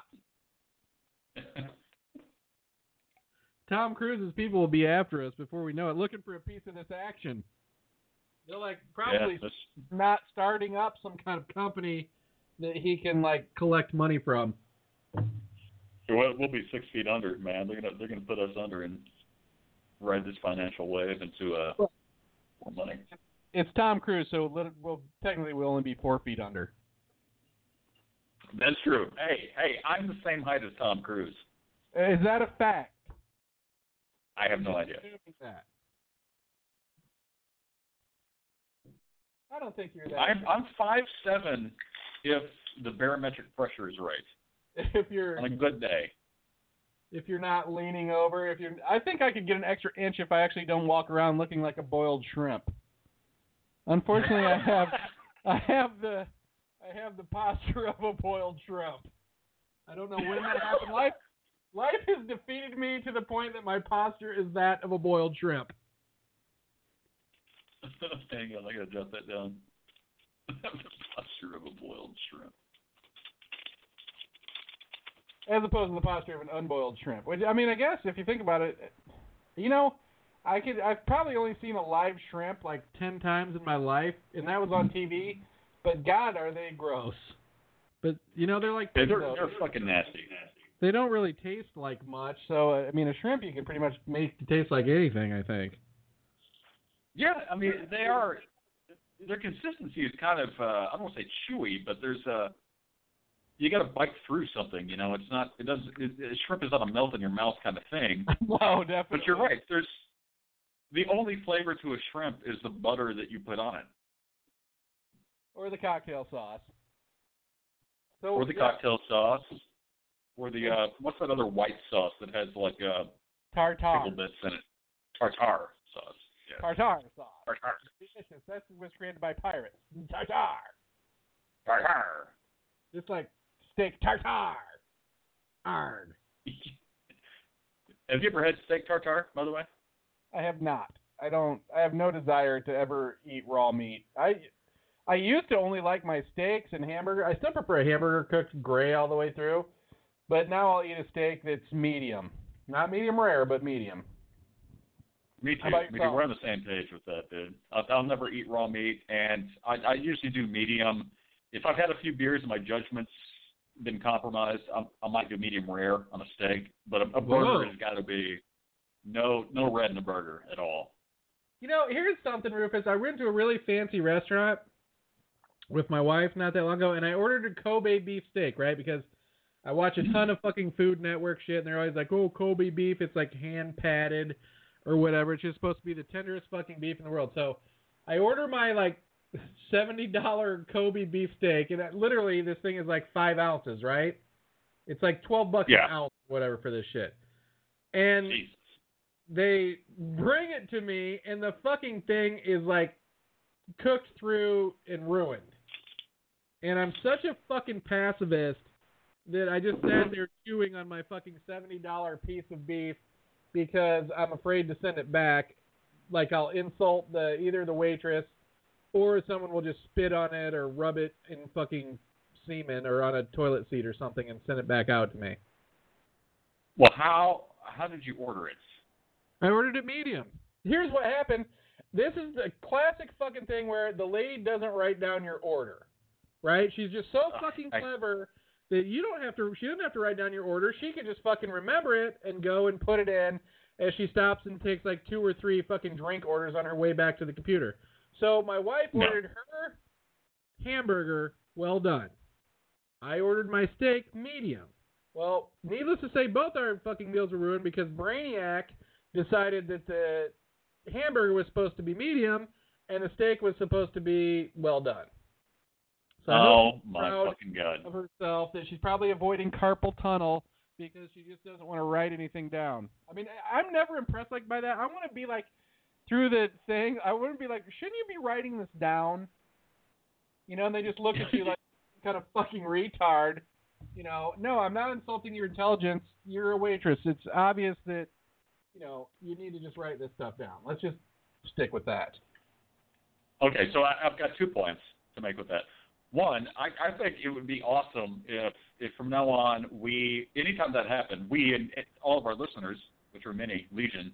Tom Cruise's people will be after us before we know it, looking for a piece of this action. They're like probably Yeah, that's- not starting up some kind of company that he can like collect money from. We'll, we'll be six feet under, man. They're gonna they're gonna put us under and ride this financial wave into uh, more money. It's Tom Cruise, so let- well, technically we'll only be four feet under. That's true. Hey, hey, I'm the same height as Tom Cruise. Is that a fact? I have no idea. That. I don't think you're that. I'm I'm five seven if the barometric pressure is right If you're on a good day. if you're not leaning over, if you're, I think I could get an extra inch if I actually don't walk around looking like a boiled shrimp. Unfortunately, I have I have the I have the posture of a boiled shrimp. I don't know when that happened. Life life has defeated me to the point that my posture is that of a boiled shrimp. Hang on, I gotta jot that down. The posture of a boiled shrimp. As opposed to the posture of an unboiled shrimp. Which, I mean, I guess if you think about it, you know, I could I've probably only seen a live shrimp like ten times in my life, and that was on T V. But God, are they gross? But you know, they're like Yeah, pigs, they're, though. they're fucking nasty. They don't really taste like much. So uh, I mean, a shrimp you can pretty much make to taste like anything. I think. Yeah, I mean they are. Their consistency is kind of uh, I don't want to say chewy, but there's a you got to bite through something. You know, it's not it doesn't it, it, shrimp is not a melt in your mouth kind of thing. No, definitely. But you're right. There's the only flavor to a shrimp is the butter that you put on it, Or the cocktail sauce. So, or the yeah, cocktail sauce, or the uh, what's that other white sauce that has like uh, tartar. pickle bits in it? Tartar sauce. Yeah. Tartar sauce. Tartar. Delicious. That was created by pirates. Tartar. Tartar. Just like steak tartare. Arg. Have you ever had steak tartare, by the way? I have not. I don't. I have no desire to ever eat raw meat. I I used to only like my steaks and hamburger. I still prefer a hamburger cooked gray all the way through, but now I'll eat a steak that's medium, not medium rare, but medium. Me too. How about Me too. yourself? We're on the same page with that, dude. I'll, I'll never eat raw meat, and I, I usually do medium. If I've had a few beers and my judgment's been compromised, I'm, I might do medium rare on a steak, but a, a burger Whoa. has got to be no no red in a burger at all. You know, here's something, Rufus. I went to a really fancy restaurant with my wife not that long ago, and I ordered a Kobe beef steak, right? Because I watch a ton of fucking Food Network shit, and they're always like, oh, Kobe beef, it's like hand-patted or whatever. It's just supposed to be the tenderest fucking beef in the world. So I order my, like, seventy dollars Kobe beef steak, and that, literally this thing is like five ounces, right? It's like twelve bucks Yeah. an ounce, whatever, for this shit. And Jesus. they bring it to me, and the fucking thing is like cooked through and ruined. And I'm such a fucking pacifist that I just sat there chewing on my fucking seventy dollars piece of beef because I'm afraid to send it back. Like I'll insult the either the waitress or someone will just spit on it or rub it in fucking semen or on a toilet seat or something and send it back out to me. Well, how how did you order it? I ordered it medium. Here's what happened. This is the classic fucking thing where the lady doesn't write down your order, right? She's just so fucking I- clever that you don't have to. She doesn't have to write down your order. She can just fucking remember it and go and put it in as she stops and takes like two or three fucking drink orders on her way back to the computer. So my wife No. ordered her hamburger well done. I ordered my steak medium. Well, needless to say, both our fucking meals were ruined because Brainiac decided that the hamburger was supposed to be medium and the steak was supposed to be well done. So I hope Oh she's my proud fucking god! of herself that she's probably avoiding carpal tunnel because she just doesn't want to write anything down. I mean, I- I'm never impressed like by that. I want to be like through the thing. I want to be like, shouldn't you be writing this down? You know, and they just look at you like kind of fucking retard. You know, no, I'm not insulting your intelligence. You're a waitress. It's obvious that, you know, you need to just write this stuff down. Let's just stick with that. Okay, so I, I've got two points to make with that. One, I, I think it would be awesome if, if from now on we, anytime that happened, we and all of our listeners, which are many, legion,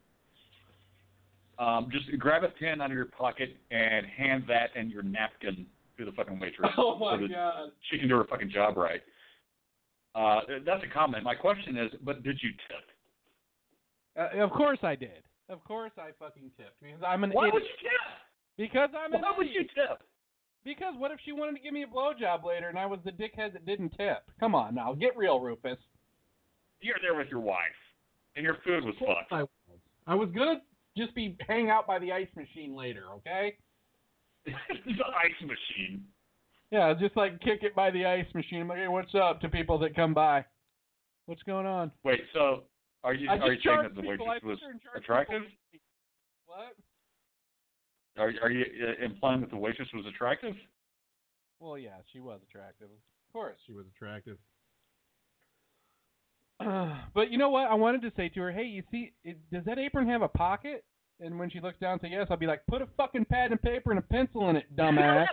um, just grab a pen out of your pocket and hand that and your napkin to the fucking waitress. Oh my so that god. she can do her fucking job right. Uh, that's a comment. My question is, but did you tip? Uh, of course I did. Of course I fucking tipped because I'm an Why idiot. would you tip? Because I'm an Why would idiot. you tip? Because what if she wanted to give me a blowjob later and I was the dickhead that didn't tip? Come on now, get real, Rufus. You're there with your wife, and your food was fucked. I was. I was gonna just be hang out by the ice machine later, okay? The ice machine. Yeah, just like kick it by the ice machine. I'm like, hey, what's up to people that come by? What's going on? Wait, so are you I are you just saying charge that the people. waitress I was put her in charge attractive? people. What? Are are you uh, implying that the waitress was attractive? Well, yeah, she was attractive. Of course. She was attractive. But you know what? I wanted to say to her, hey, you see, it, does that apron have a pocket? And when she looks down and says yes, I'll be like, put a fucking pad and paper and a pencil in it, dumbass.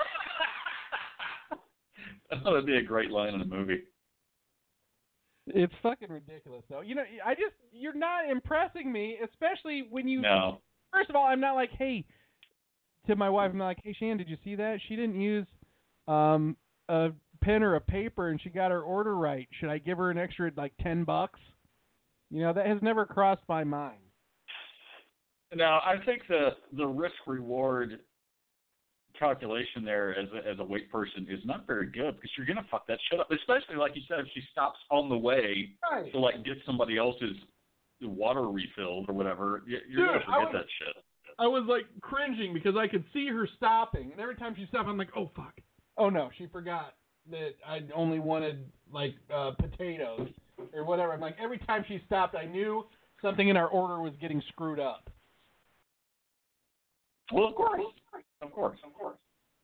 I thought that'd be a great line in a movie. It's fucking ridiculous, though. You know, I just, you're not impressing me, especially when you, No. first of all, I'm not like, hey, to my wife, I'm not like, hey, Shan, did you see that? She didn't use um, a pen or a paper and she got her order right. Should I give her an extra, like, ten bucks? You know, that has never crossed my mind. Now, I think the the risk reward calculation there as a, as a weight person is not very good because you're gonna fuck that shit up. Especially like you said, if she stops on the way Right. to like get somebody else's water refilled or whatever, you- you're Dude, gonna I forget was- that shit. I was like cringing because I could see her stopping, and every time she stopped, I'm like, "Oh fuck!" Oh no, she forgot that I only wanted like uh, potatoes or whatever. I'm like, every time she stopped, I knew something in our order was getting screwed up. Well, of course, of course, of course.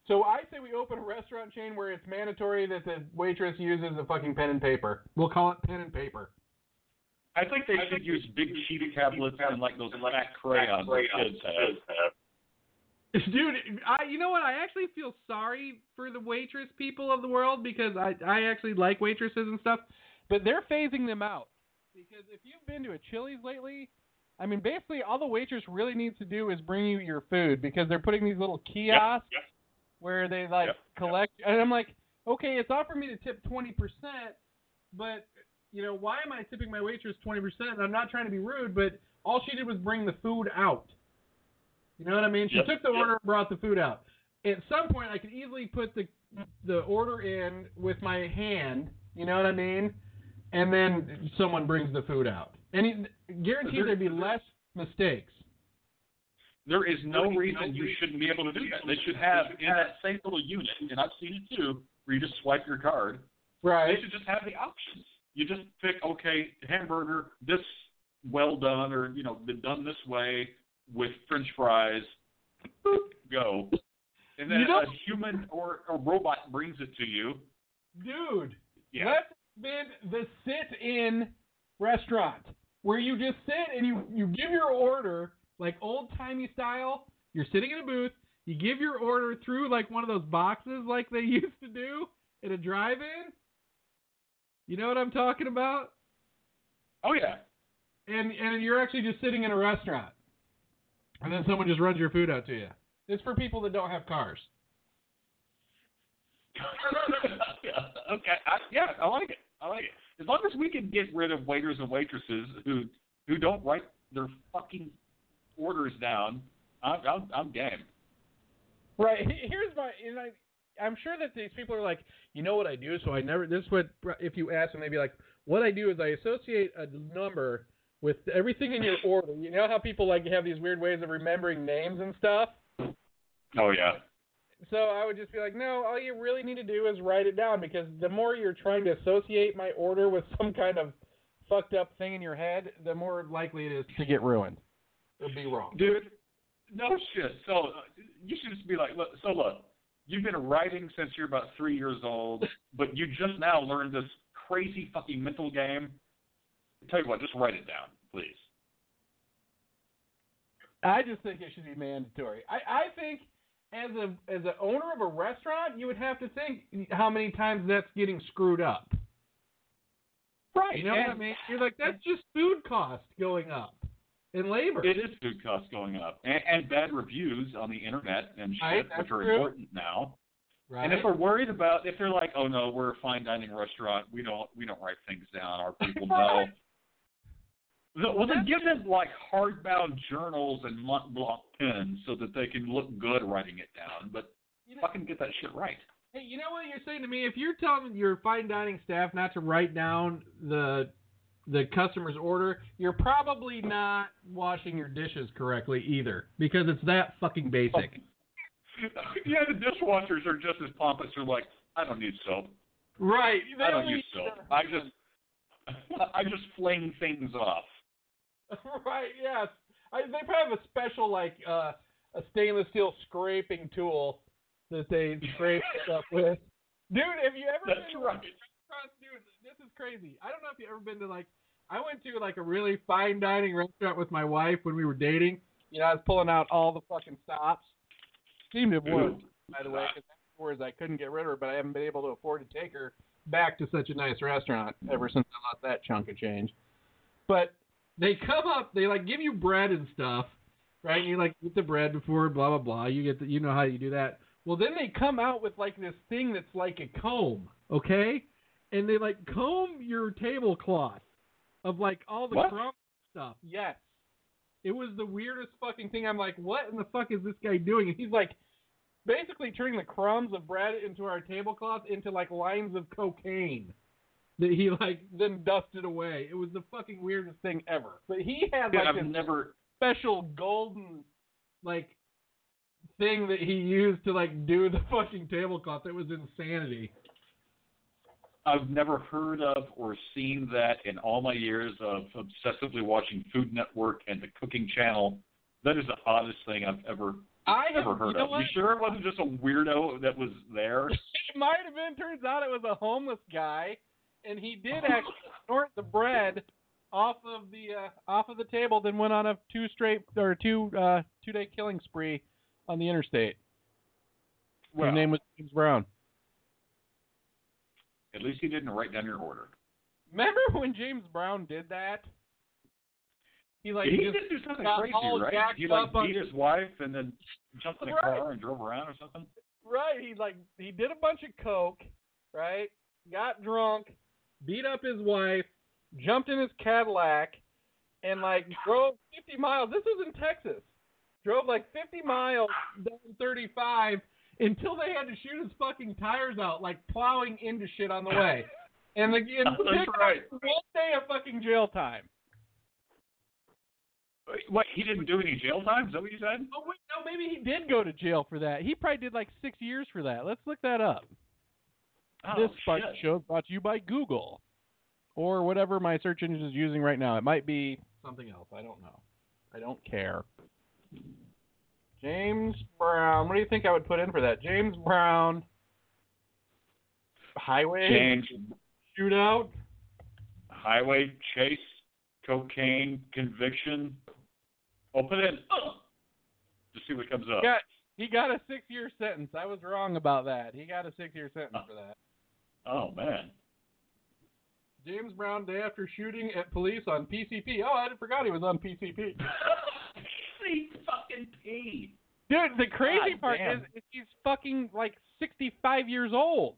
So I say we open a restaurant chain where it's mandatory that the waitress uses a fucking pen and paper. We'll call it pen and paper. I think they should use big cheetah tablets and like those fat crayons that kids have. Dude, I you know what? I actually feel sorry for the waitress people of the world because I, I actually like waitresses and stuff. But they're phasing them out. Because if you've been to a Chili's lately, I mean, basically all the waitress really needs to do is bring you your food because they're putting these little kiosks Yep, yep. where they, like, yep, collect. Yep. And I'm like, okay, it's offering me to tip twenty percent, but, you know, why am I tipping my waitress twenty percent? I'm not trying to be rude, but all she did was bring the food out. You know what I mean? She yep, took the yep. order and brought the food out. At some point, I could easily put the the order in with my hand, you know what I mean? And then someone brings the food out. And he, guaranteed there'd be less mistakes. There is no reason you shouldn't be able to do that. They should have in that same little unit, and I've seen it too, where you just swipe your card. Right. They should just have the options. You just pick, okay, hamburger, this well done, or, you know, been done this way with French fries, boop, go. And then You know- a human or a robot brings it to you. Dude, Yeah. let's been the sit-in restaurant where you just sit and you, you give your order like old-timey style. You're sitting in a booth. You give your order through like one of those boxes like they used to do at a drive-in. You know what I'm talking about? Oh, yeah. And and you're actually just sitting in a restaurant. And then someone just runs your food out to you. It's for people that don't have cars. yeah, okay. I, yeah, I like it. I like it. As long as we can get rid of waiters and waitresses who who don't write their fucking orders down, I'm I'm, I'm game. Right. Here's my, and I, I'm sure that these people are like, you know what I do? So I never. This is what if you ask them, they'd be like, what I do is I associate a number with everything in your order. You know how people like have these weird ways of remembering names and stuff. Oh yeah. So I would just be like, no, all you really need to do is write it down because the more you're trying to associate my order with some kind of fucked up thing in your head, the more likely it is to get ruined. Or be wrong. Dude, no shit. So uh, you should just be like, look, so look, you've been writing since you're about three years old, but you just now learned this crazy fucking mental game. Tell you what, just write it down, please. I just think it should be mandatory. I, I think as a as an owner of a restaurant, you would have to think how many times that's getting screwed up. Right. You know and, what I mean? You're like, that's just food cost going up and labor. It is food costs going up. And, and bad reviews on the internet and shit, Right, which that's are true. important now. Right. And if we're worried about, if they're like, oh no, we're a fine dining restaurant, we don't we don't write things down, our people know. Well, then give them like hardbound journals and Mont Blanc pens so that they can look good writing it down. But You know- fucking get that shit right. Hey, you know what you're saying to me? If you're telling your fine dining staff not to write down the the customer's order, you're probably not washing your dishes correctly either, because it's that fucking basic. Yeah, the dishwashers are just as pompous. They're like, I don't need soap. Right. I don't use soap. I just I just fling things off. Right. Yes. I, they probably have a special like uh, a stainless steel scraping tool that they scrape stuff with. Dude, have you ever That's been right. to Dude, this is crazy. I don't know if you've ever been to like I went to like a really fine dining restaurant with my wife when we were dating. You know, I was pulling out all the fucking stops. Seemed to have worked, by the way, because afterwards I couldn't get rid of her, but I haven't been able to afford to take her back to such a nice restaurant ever since I lost that chunk of change. But they come up, they like give you bread and stuff, right? And you like get the bread before blah blah blah. You get the, you know how you do that. Well, then they come out with like this thing that's like a comb, okay? And they like comb your tablecloth of like all the What? crumb stuff. Yes. It was the weirdest fucking thing. I'm like, what in the fuck is this guy doing? And he's like basically turning the crumbs of bread into our tablecloth into like lines of cocaine that he like then dusted away. It was the fucking weirdest thing ever. But he had Yeah, like I've this never. special golden like thing that he used to like do the fucking tablecloth. It was insanity. I've never heard of or seen that in all my years of obsessively watching Food Network and the Cooking Channel. That is the oddest thing I've ever I Never have, heard you know of. what? You sure it wasn't just a weirdo that was there? It might have been. Turns out it was a homeless guy, and he did actually snort the bread off of the uh, off of the table, then went on a two straight or two uh, two day killing spree on the interstate. Well, His name was James Brown. at least he didn't write down your order. Remember when James Brown did that? He like he just did do something got crazy, all right? jacked He like up on- beat his wife and then jumped in a Right. car and drove around or something. Right, he like he did a bunch of coke, right? Got drunk, beat up his wife, jumped in his Cadillac, and like drove fifty miles. This was in Texas. Drove like fifty miles down thirty-five until they had to shoot his fucking tires out, like plowing into shit on the way. And the and That's right. One day of fucking jail time. What? He didn't do any jail time? Is that what you said? Oh wait, no, maybe he did go to jail for that. He probably did like six years for that. Let's look that up. Oh, This shit. show is brought to you by Google, or whatever my search engine is using right now. It might be something else. I don't know. I don't care. James Brown. What do you think I would put in for that? James Brown. Highway James shootout. highway chase, cocaine conviction. I'll put in uh, to see what comes up. He got, he got a six-year sentence. I was wrong about that. He got a six-year sentence for that. Oh man. James Brown day after shooting at police on P C P. Oh, I forgot he was on P C P. C fucking P. Dude, the crazy God part damn. is, is he's fucking like sixty-five years old.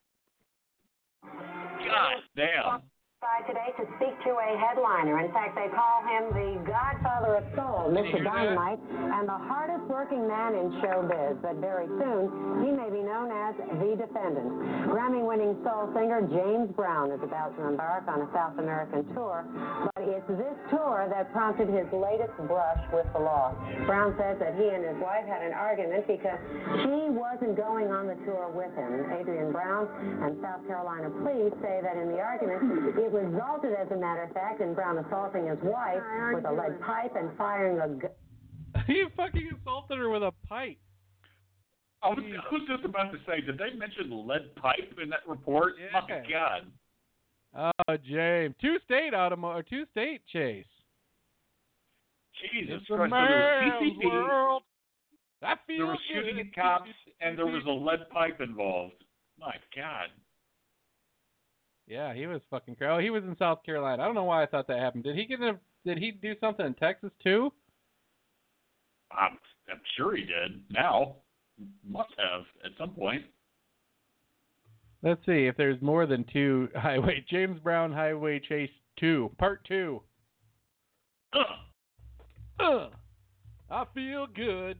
God damn. By today to speak to a headliner. In fact, they call him the Godfather of Soul, Did you Mister hear that? Dynamite, and the hardest working man in showbiz. But very soon, he may be known as the Defendant. Grammy-winning soul singer James Brown is about to embark on a South American tour, but it's this tour that prompted his latest brush with the law. Brown says that he and his wife had an argument because she wasn't going on the tour with him. Adrian Brown and South Carolina police say that in the argument, it resulted, as a matter of fact, in Brown assaulting his wife with a lead pipe and firing a gun. He fucking assaulted her with a pipe. I was, I was just about to say, did they mention lead pipe in that report? Yeah. My God. Oh, James. Two-state automo- two-state chase. Jesus It's a Christ. So there was man's P C P, world. I feel there was good. shooting at cops, and there was a lead pipe involved. My God. Yeah, he was fucking crazy. Oh, he was in South Carolina. I don't know why I thought that happened. Did he get a, Did he do something in Texas too? I'm, I'm sure he did. Now. Must have at some point. Let's see if there's more than two highway. James Brown Highway Chase two, Part two. Ugh. Uh, I feel good.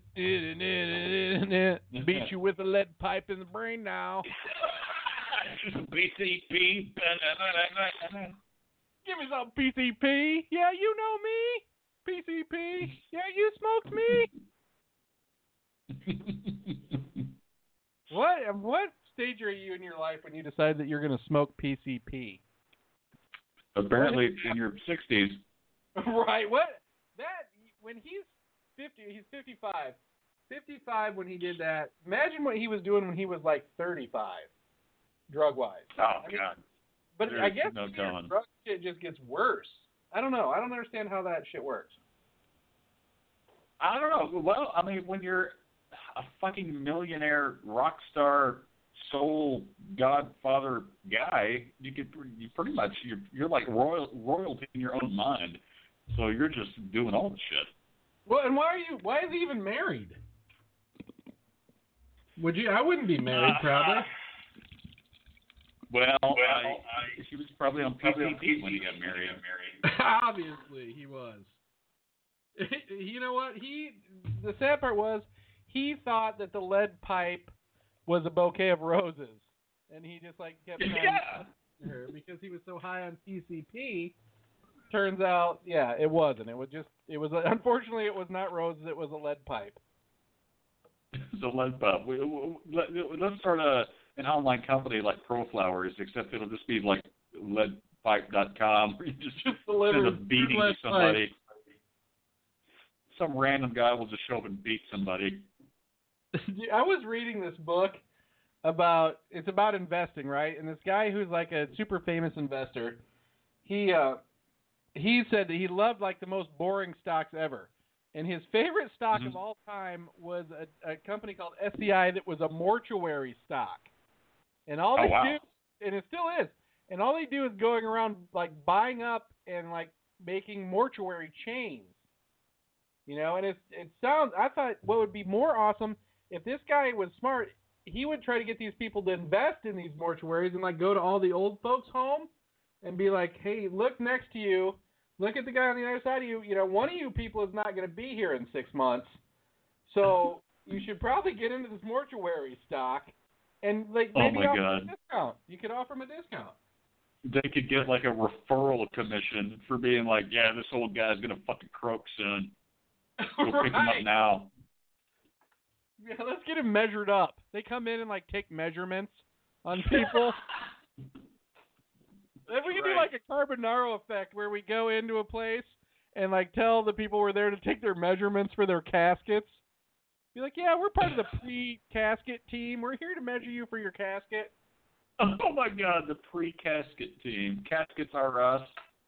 Beat you with a lead pipe in the brain now. B C P. Give me some P C P. Yeah, you know me. P C P. Yeah, you smoked me. What what stage are you in your life when you decide that you're going to smoke P C P? Apparently in your sixties. Right. What that when he's fifty, he's fifty-five. fifty-five when he did that. Imagine what he was doing when he was like thirty-five, drug wise. Oh, I mean, God. But There's I guess no your telling. drug shit just gets worse. I don't know. I don't understand how that shit works. I don't know. Well, I mean, when you're a fucking millionaire rock star soul godfather guy, you get you pretty much you're you're like royal royalty in your own mind. So you're just doing all the shit. Well, and why are you? Why is he even married? Would you? I wouldn't be married, probably. Well, well I, I, he was probably on P C P when he got married. Obviously, he was. You know what? He the sad part was he thought that the lead pipe was a bouquet of roses, and he just like kept trying Yeah. to her because he was so high on P C P. Turns out, yeah, it wasn't. It was just it was unfortunately it was not roses. It was a lead pipe. So lead pipe. We, we, let, let's start a an online company like ProFlowers, except it'll just be like lead pipe dot com, where you just, Just send deliver a beating to lead somebody. Some random guy will just show up and beat somebody. I was reading this book about it's about investing, right? And this guy who's like a super famous investor, he uh, he said that he loved like the most boring stocks ever, and his favorite stock mm-hmm. of all time was a, a company called S C I that was a mortuary stock, and all oh, they wow. do, and it still is, and all they do is going around like buying up and like making mortuary chains, you know. And it's it sounds. I thought what would be more awesome if this guy was smart. He would try to get these people to invest in these mortuaries and like go to all the old folks' home and be like, hey, look next to you. Look at the guy on the other side of you. You know, one of you people is not going to be here in six months. So you should probably get into this mortuary stock and like maybe oh my offer God. a discount. You could offer them a discount. They could get like a referral commission for being like, yeah, this old guy's going to fucking croak soon. We'll right. pick him up now. Yeah, let's get him measured up. They come in and like take measurements on people. If we could right. do like a Carbonaro effect where we go into a place and like tell the people we're there to take their measurements for their caskets. Be like, yeah, we're part of the pre-casket team. We're here to measure you for your casket. Oh my God, the pre-casket team. Caskets are us.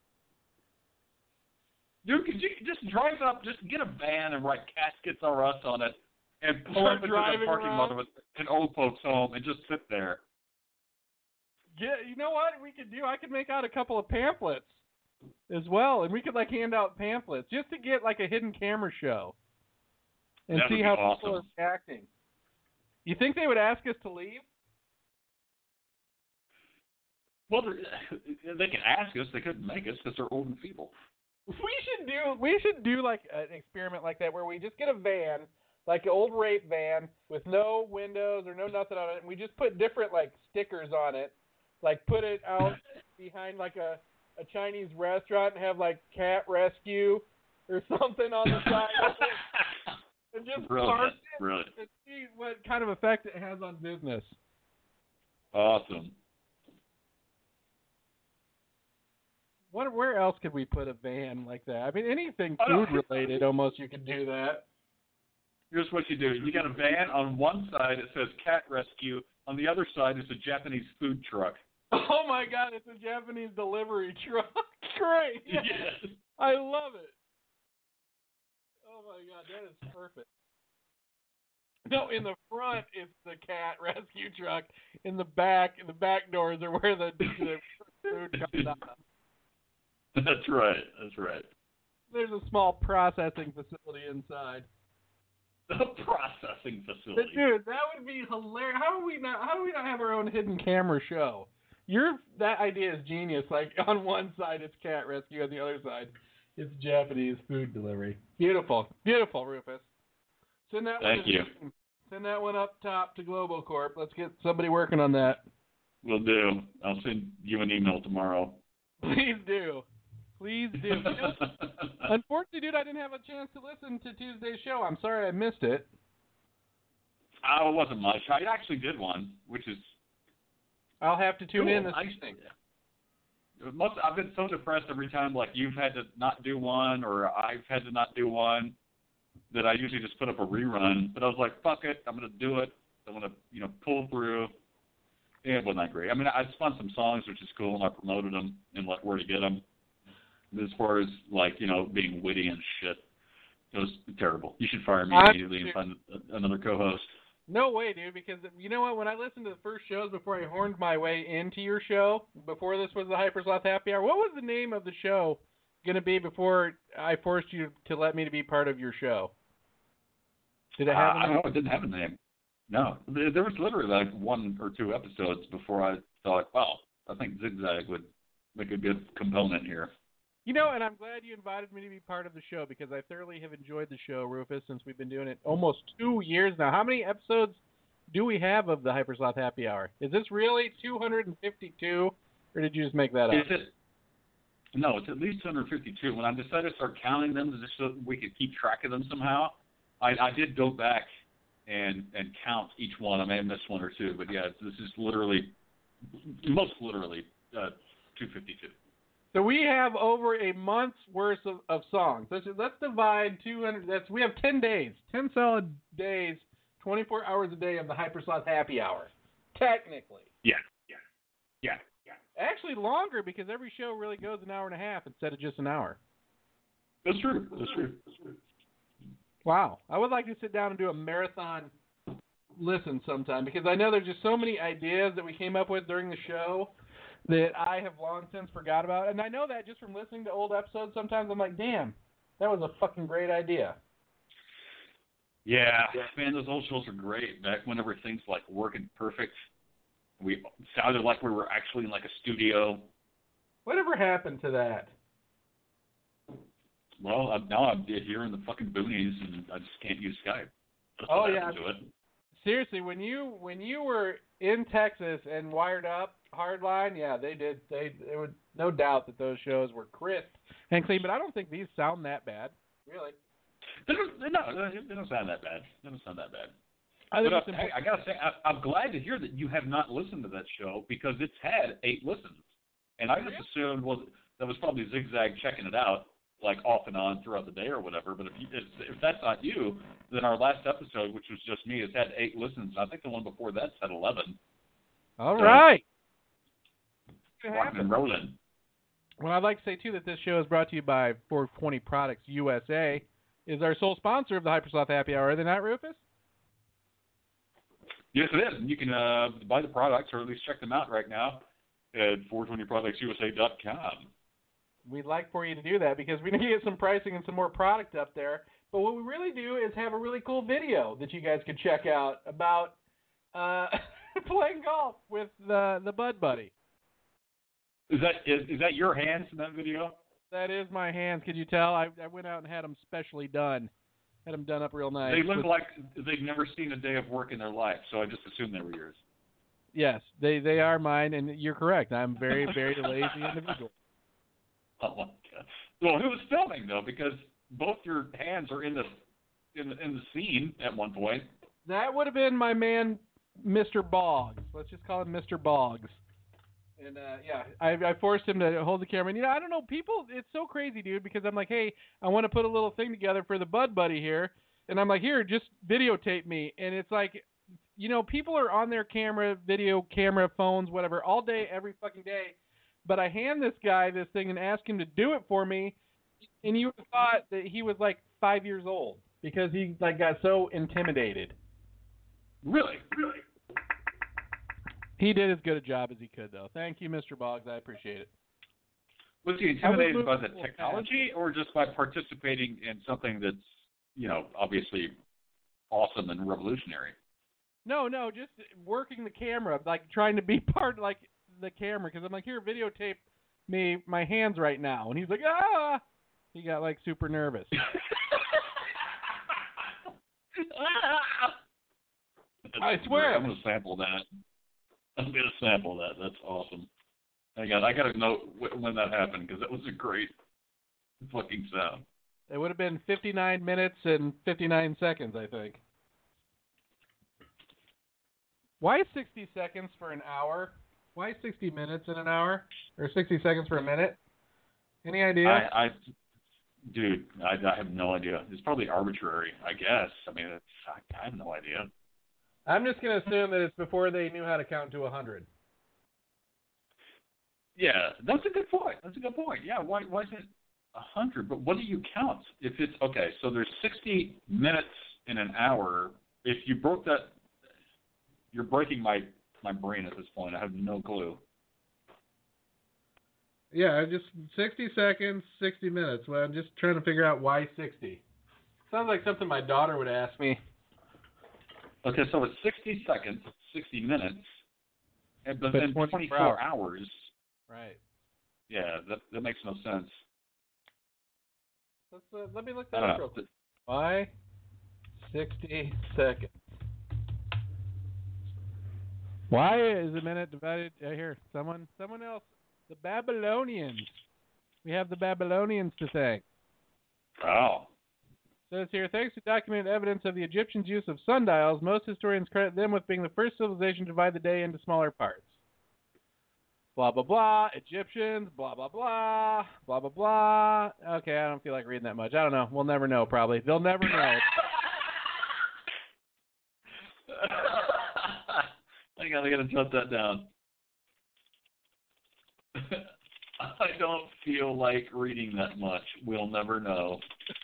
Dude, could you just drive up, just get a van and write Caskets Are Us on it and pull up into the parking lot of an old folks' home and just sit there. Yeah, you know what we could do? I could make out a couple of pamphlets as well, and we could like hand out pamphlets just to get like a hidden camera show and that see how awesome. people are reacting. You think they would ask us to leave? Well, they can ask us. They couldn't make us because they're old and feeble. We should do. We should do like an experiment like that where we just get a van, like an old rape van with no windows or no nothing on it, and we just put different like stickers on it, like put it out behind like a, a Chinese restaurant and have like cat rescue or something on the side of it, and just Brilliant. park it Brilliant. and see what kind of effect it has on business. Awesome. What? Where else could we put a van like that? I mean, anything food related, almost you could do that. Here's what you do. You got a van. On one side it says cat rescue. On the other side is a Japanese food truck. Oh my God, it's a Japanese delivery truck. Great. Yes. Yes. I love it. Oh my God, that is perfect. No, in the front it's the cat rescue truck. In the back, the back doors are where the, the food comes out. That's right. That's right. There's a small processing facility inside. The processing facility. But dude, that would be hilarious. How do we not? How do we not have our own hidden camera show? Your that idea is genius. Like on one side it's cat rescue, on the other side it's Japanese food delivery. Beautiful, beautiful, Rufus. Send that Thank one. you. In, send that one up top to Global Corp. Let's get somebody working on that. Will do. I'll send you an email tomorrow. Please do. Please do. You know, unfortunately, dude, I didn't have a chance to listen to Tuesday's show. I'm sorry I missed it. Oh, it wasn't much. I actually did one, which is I'll have to tune cool. in this I, evening. Most, I've been so depressed every time, like you've had to not do one or I've had to not do one, that I usually just put up a rerun. But I was like, fuck it, I'm going to do it. I'm going to, you know, pull through. Yeah, it wasn't that great. I mean, I spun some songs, which is cool, and I promoted them and like where to get them. As far as, like, you know, being witty and shit, it was terrible. You should fire me I, immediately and find another co-host. No way, dude, because you know what? When I listened to the first shows before I horned my way into your show, before this was the Hypersloth Happy Hour, what was the name of the show going to be before I forced you to let me to be part of your show? Did it have uh, a name? I don't know. It didn't have a name. No. There was literally like one or two episodes before I thought, well, I think Zigzag would make a good component here. You know, and I'm glad you invited me to be part of the show because I thoroughly have enjoyed the show, Rufus, since we've been doing it almost two years now. How many episodes do we have of the Hypersloth Happy Hour? Is this really two hundred fifty-two, or did you just make that up? Is it? No, it's at least two hundred fifty-two. When I decided to start counting them just so we could keep track of them somehow, I, I did go back and, and count each one. I may have missed one or two, but yeah, this is literally, most literally, uh, two fifty-two. So we have over a month's worth of, of songs. Let's, let's divide two hundred. That's we have ten days, ten solid days twenty-four hours a day of the Hypersloth happy hour. Technically. Yeah, yeah, yeah, yeah. Actually longer because every show really goes an hour and a half instead of just an hour. That's true. That's true. That's true. Wow. I would like to sit down and do a marathon listen sometime because I know there's just so many ideas that we came up with during the show that I have long since forgot about. And I know that just from listening to old episodes, sometimes I'm like, damn, that was a fucking great idea. Yeah, man, those old shows are great. Back when everything's like working perfect. We sounded like we were actually in like a studio. Whatever happened to that? Well, I'm, now I'm here in the fucking boonies, and I just can't use Skype. That's oh what yeah. To it. Seriously, when you when you were in Texas and wired up Hardline, yeah, they did. They it would no doubt that those shows were crisp and clean. But I don't think these sound that bad, really. They don't, no, they don't sound that bad. They don't sound that bad. I, but uh, hey, I gotta say, I, I'm glad to hear that you have not listened to that show because it's had eight listens, and I just assumed well that was probably Zigzag checking it out. Like off and on throughout the day or whatever. But if you, if, if that's not you, then our last episode, which was just me, has had eight listens. I think the one before that's had eleven. All so, right. Rocking and rolling. Well, I'd like to say too that this show is brought to you by four twenty Products U S A, is our sole sponsor of the Hypersloth Happy Hour. Are they not, Rufus? Yes, it is. And you can uh, buy the products or at least check them out right now at four twenty products U S A dot com. We'd like for you to do that because we need to get some pricing and some more product up there. But what we really do is have a really cool video that you guys can check out about uh, playing golf with the the Bud Buddy. Is that is, is that your hands in that video? That is my hands. Could you tell? I, I went out and had them specially done. Had them done up real nice. They look with, like they've never seen a day of work in their life, so I just assumed they were yours. Yes, they, they are mine, and you're correct. I'm a very, very lazy individual. Oh my God! Well, who was filming though? Because both your hands are in the in the, in the scene at one point. That would have been my man, Mister Boggs. Let's just call him Mister Boggs. And uh, yeah, I, I forced him to hold the camera. And you know, I don't know, people. It's so crazy, dude. Because I'm like, hey, I want to put a little thing together for the Bud Buddy here, and I'm like, here, just videotape me. And it's like, you know, people are on their camera, video camera, phones, whatever, all day, every fucking day. But I hand this guy this thing and ask him to do it for me, and you would have thought that he was like five years old because he like got so intimidated. Really? Really? He did as good a job as he could, though. Thank you, Mister Boggs. I appreciate it. Was he intimidated by the technology or just by participating in something that's, you know, obviously awesome and revolutionary? No, no, just working the camera, like trying to be part like the camera, because I'm like, here, videotape me my hands right now, and he's like, ah, he got like super nervous. I swear. I'm gonna sample that. I'm gonna sample that. That's awesome. Hang on, I gotta know when that happened because that was a great fucking sound. It would have been fifty-nine minutes and fifty-nine seconds, I think. Why sixty seconds for an hour? Why sixty minutes in an hour? Or sixty seconds for a minute? Any idea? I, I dude, I, I have no idea. It's probably arbitrary, I guess. I mean, it's, I, I have no idea. I'm just going to assume that it's before they knew how to count to one hundred. Yeah, that's a good point. That's a good point. Yeah, why, why is it one hundred? But what do you count? If it's, okay, so there's sixty minutes in an hour. If you broke that, you're breaking my, my brain at this point. I have no clue. Yeah, just sixty seconds, sixty minutes. Well, I'm just trying to figure out why sixty. Sounds like something my daughter would ask me. Okay, so it's sixty seconds, sixty minutes, and but, but then twenty-four hours. hours. Right. Yeah, that that makes no sense. Let's uh, let me look that up real quick. Why sixty seconds? Why is a minute divided? Uh, here, someone, someone else. The Babylonians. We have the Babylonians to thank. Oh. Says here, thanks to documented evidence of the Egyptians' use of sundials, most historians credit them with being the first civilization to divide the day into smaller parts. Blah, blah, blah. Egyptians, blah, blah, blah. Blah, blah, blah. Okay, I don't feel like reading that much. I don't know. We'll never know, probably. They'll never know. Hang on, I gotta jot that down. I don't feel like reading that much. We'll never know.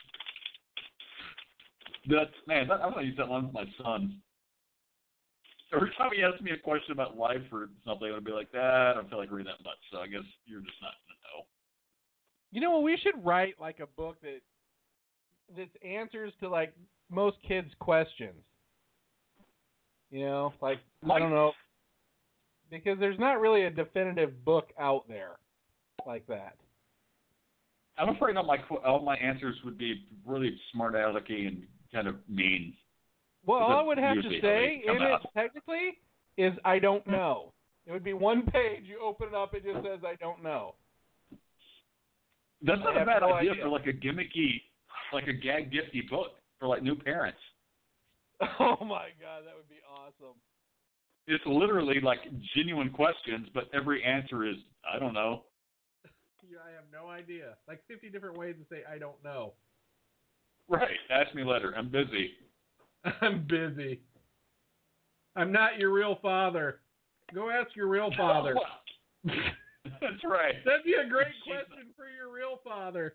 That's, man, that, I'm gonna use that one with my son. Every time he asks me a question about life or something, I'll be like, ah, I don't feel like reading that much. So I guess you're just not gonna know. You know what? We should write like a book that that's answers to like most kids' questions. You know, like I don't know, because there's not really a definitive book out there like that. I'm afraid all my all my answers would be really smart alecky and kind of mean. Well, all I would have to say in it, out. technically, is I don't know. It would be one page. You open it up, it just says I don't know. That's not I a bad no idea, idea for like a gimmicky, like a gag gifty book for like new parents. Oh my God, that would be awesome. It's literally like genuine questions, but every answer is I don't know. Yeah, I have no idea. Like fifty different ways to say I don't know. Right. Ask me later. I'm busy. I'm busy. I'm not your real father. Go ask your real father. That's right. That'd be a great question for your real father.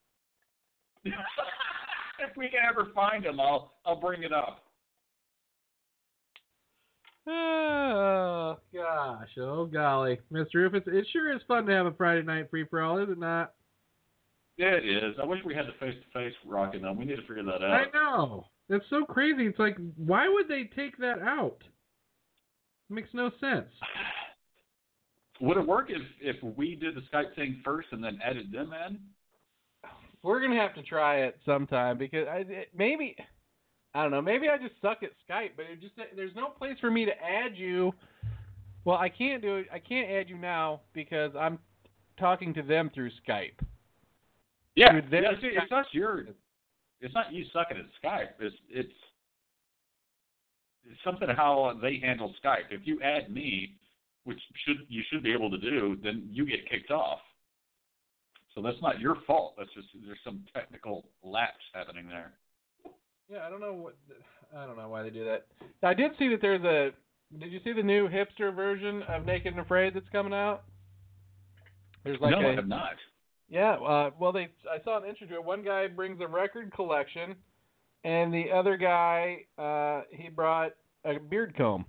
If we can ever find him, I'll I'll bring it up. Oh gosh, oh golly, Mister Rufus, it sure is fun to have a Friday night free for all, is it not? It is. I wish we had the face to face rocking them. We need to figure that out. I know. That's so crazy. It's like, why would they take that out? It makes no sense. Would it work if if we did the Skype thing first and then added them in? We're gonna have to try it sometime because I it, maybe I don't know. Maybe I just suck at Skype, but it just there's no place for me to add you. Well, I can't do it. I can't add you now because I'm talking to them through Skype. Yeah, Dude, yeah. See, it's not your. It's not you sucking at Skype. It's it's it's something how they handle Skype. If you add me, which should you should be able to do, then you get kicked off. So that's not your fault. That's just there's some technical lapse happening there. Yeah, I don't know what I don't know why they do that. I did see that there's a. Did you see the new hipster version of Naked and Afraid that's coming out? There's like no, a, I have not. Yeah, uh, well, they I saw an interview. One guy brings a record collection, and the other guy uh, he brought a beard comb.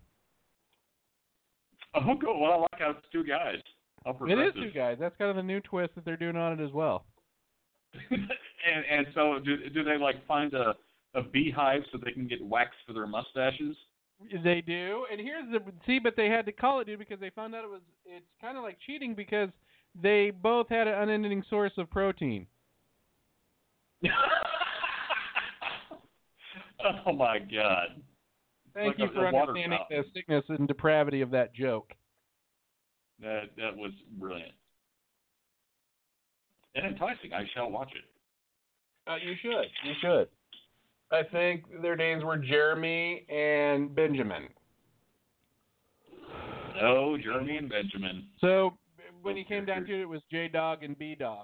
Oh, cool. Well, I like how it's two guys. It is two guys. That's kind of the new twist that they're doing on it as well. and and so do do they like find a a beehive so they can get wax for their mustaches? They do, and here's the see, but they had to call it, dude, because they found out it was it's kind of like cheating because they both had an unending source of protein. Oh my God! Thank like you a, for a understanding the sickness and depravity of that joke. That that was brilliant and enticing. I shall watch it. Uh, you should. You should. I think their names were Jeremy and Benjamin. Oh, Jeremy and Benjamin. So when he came down to it, it was J Dog and B Dog.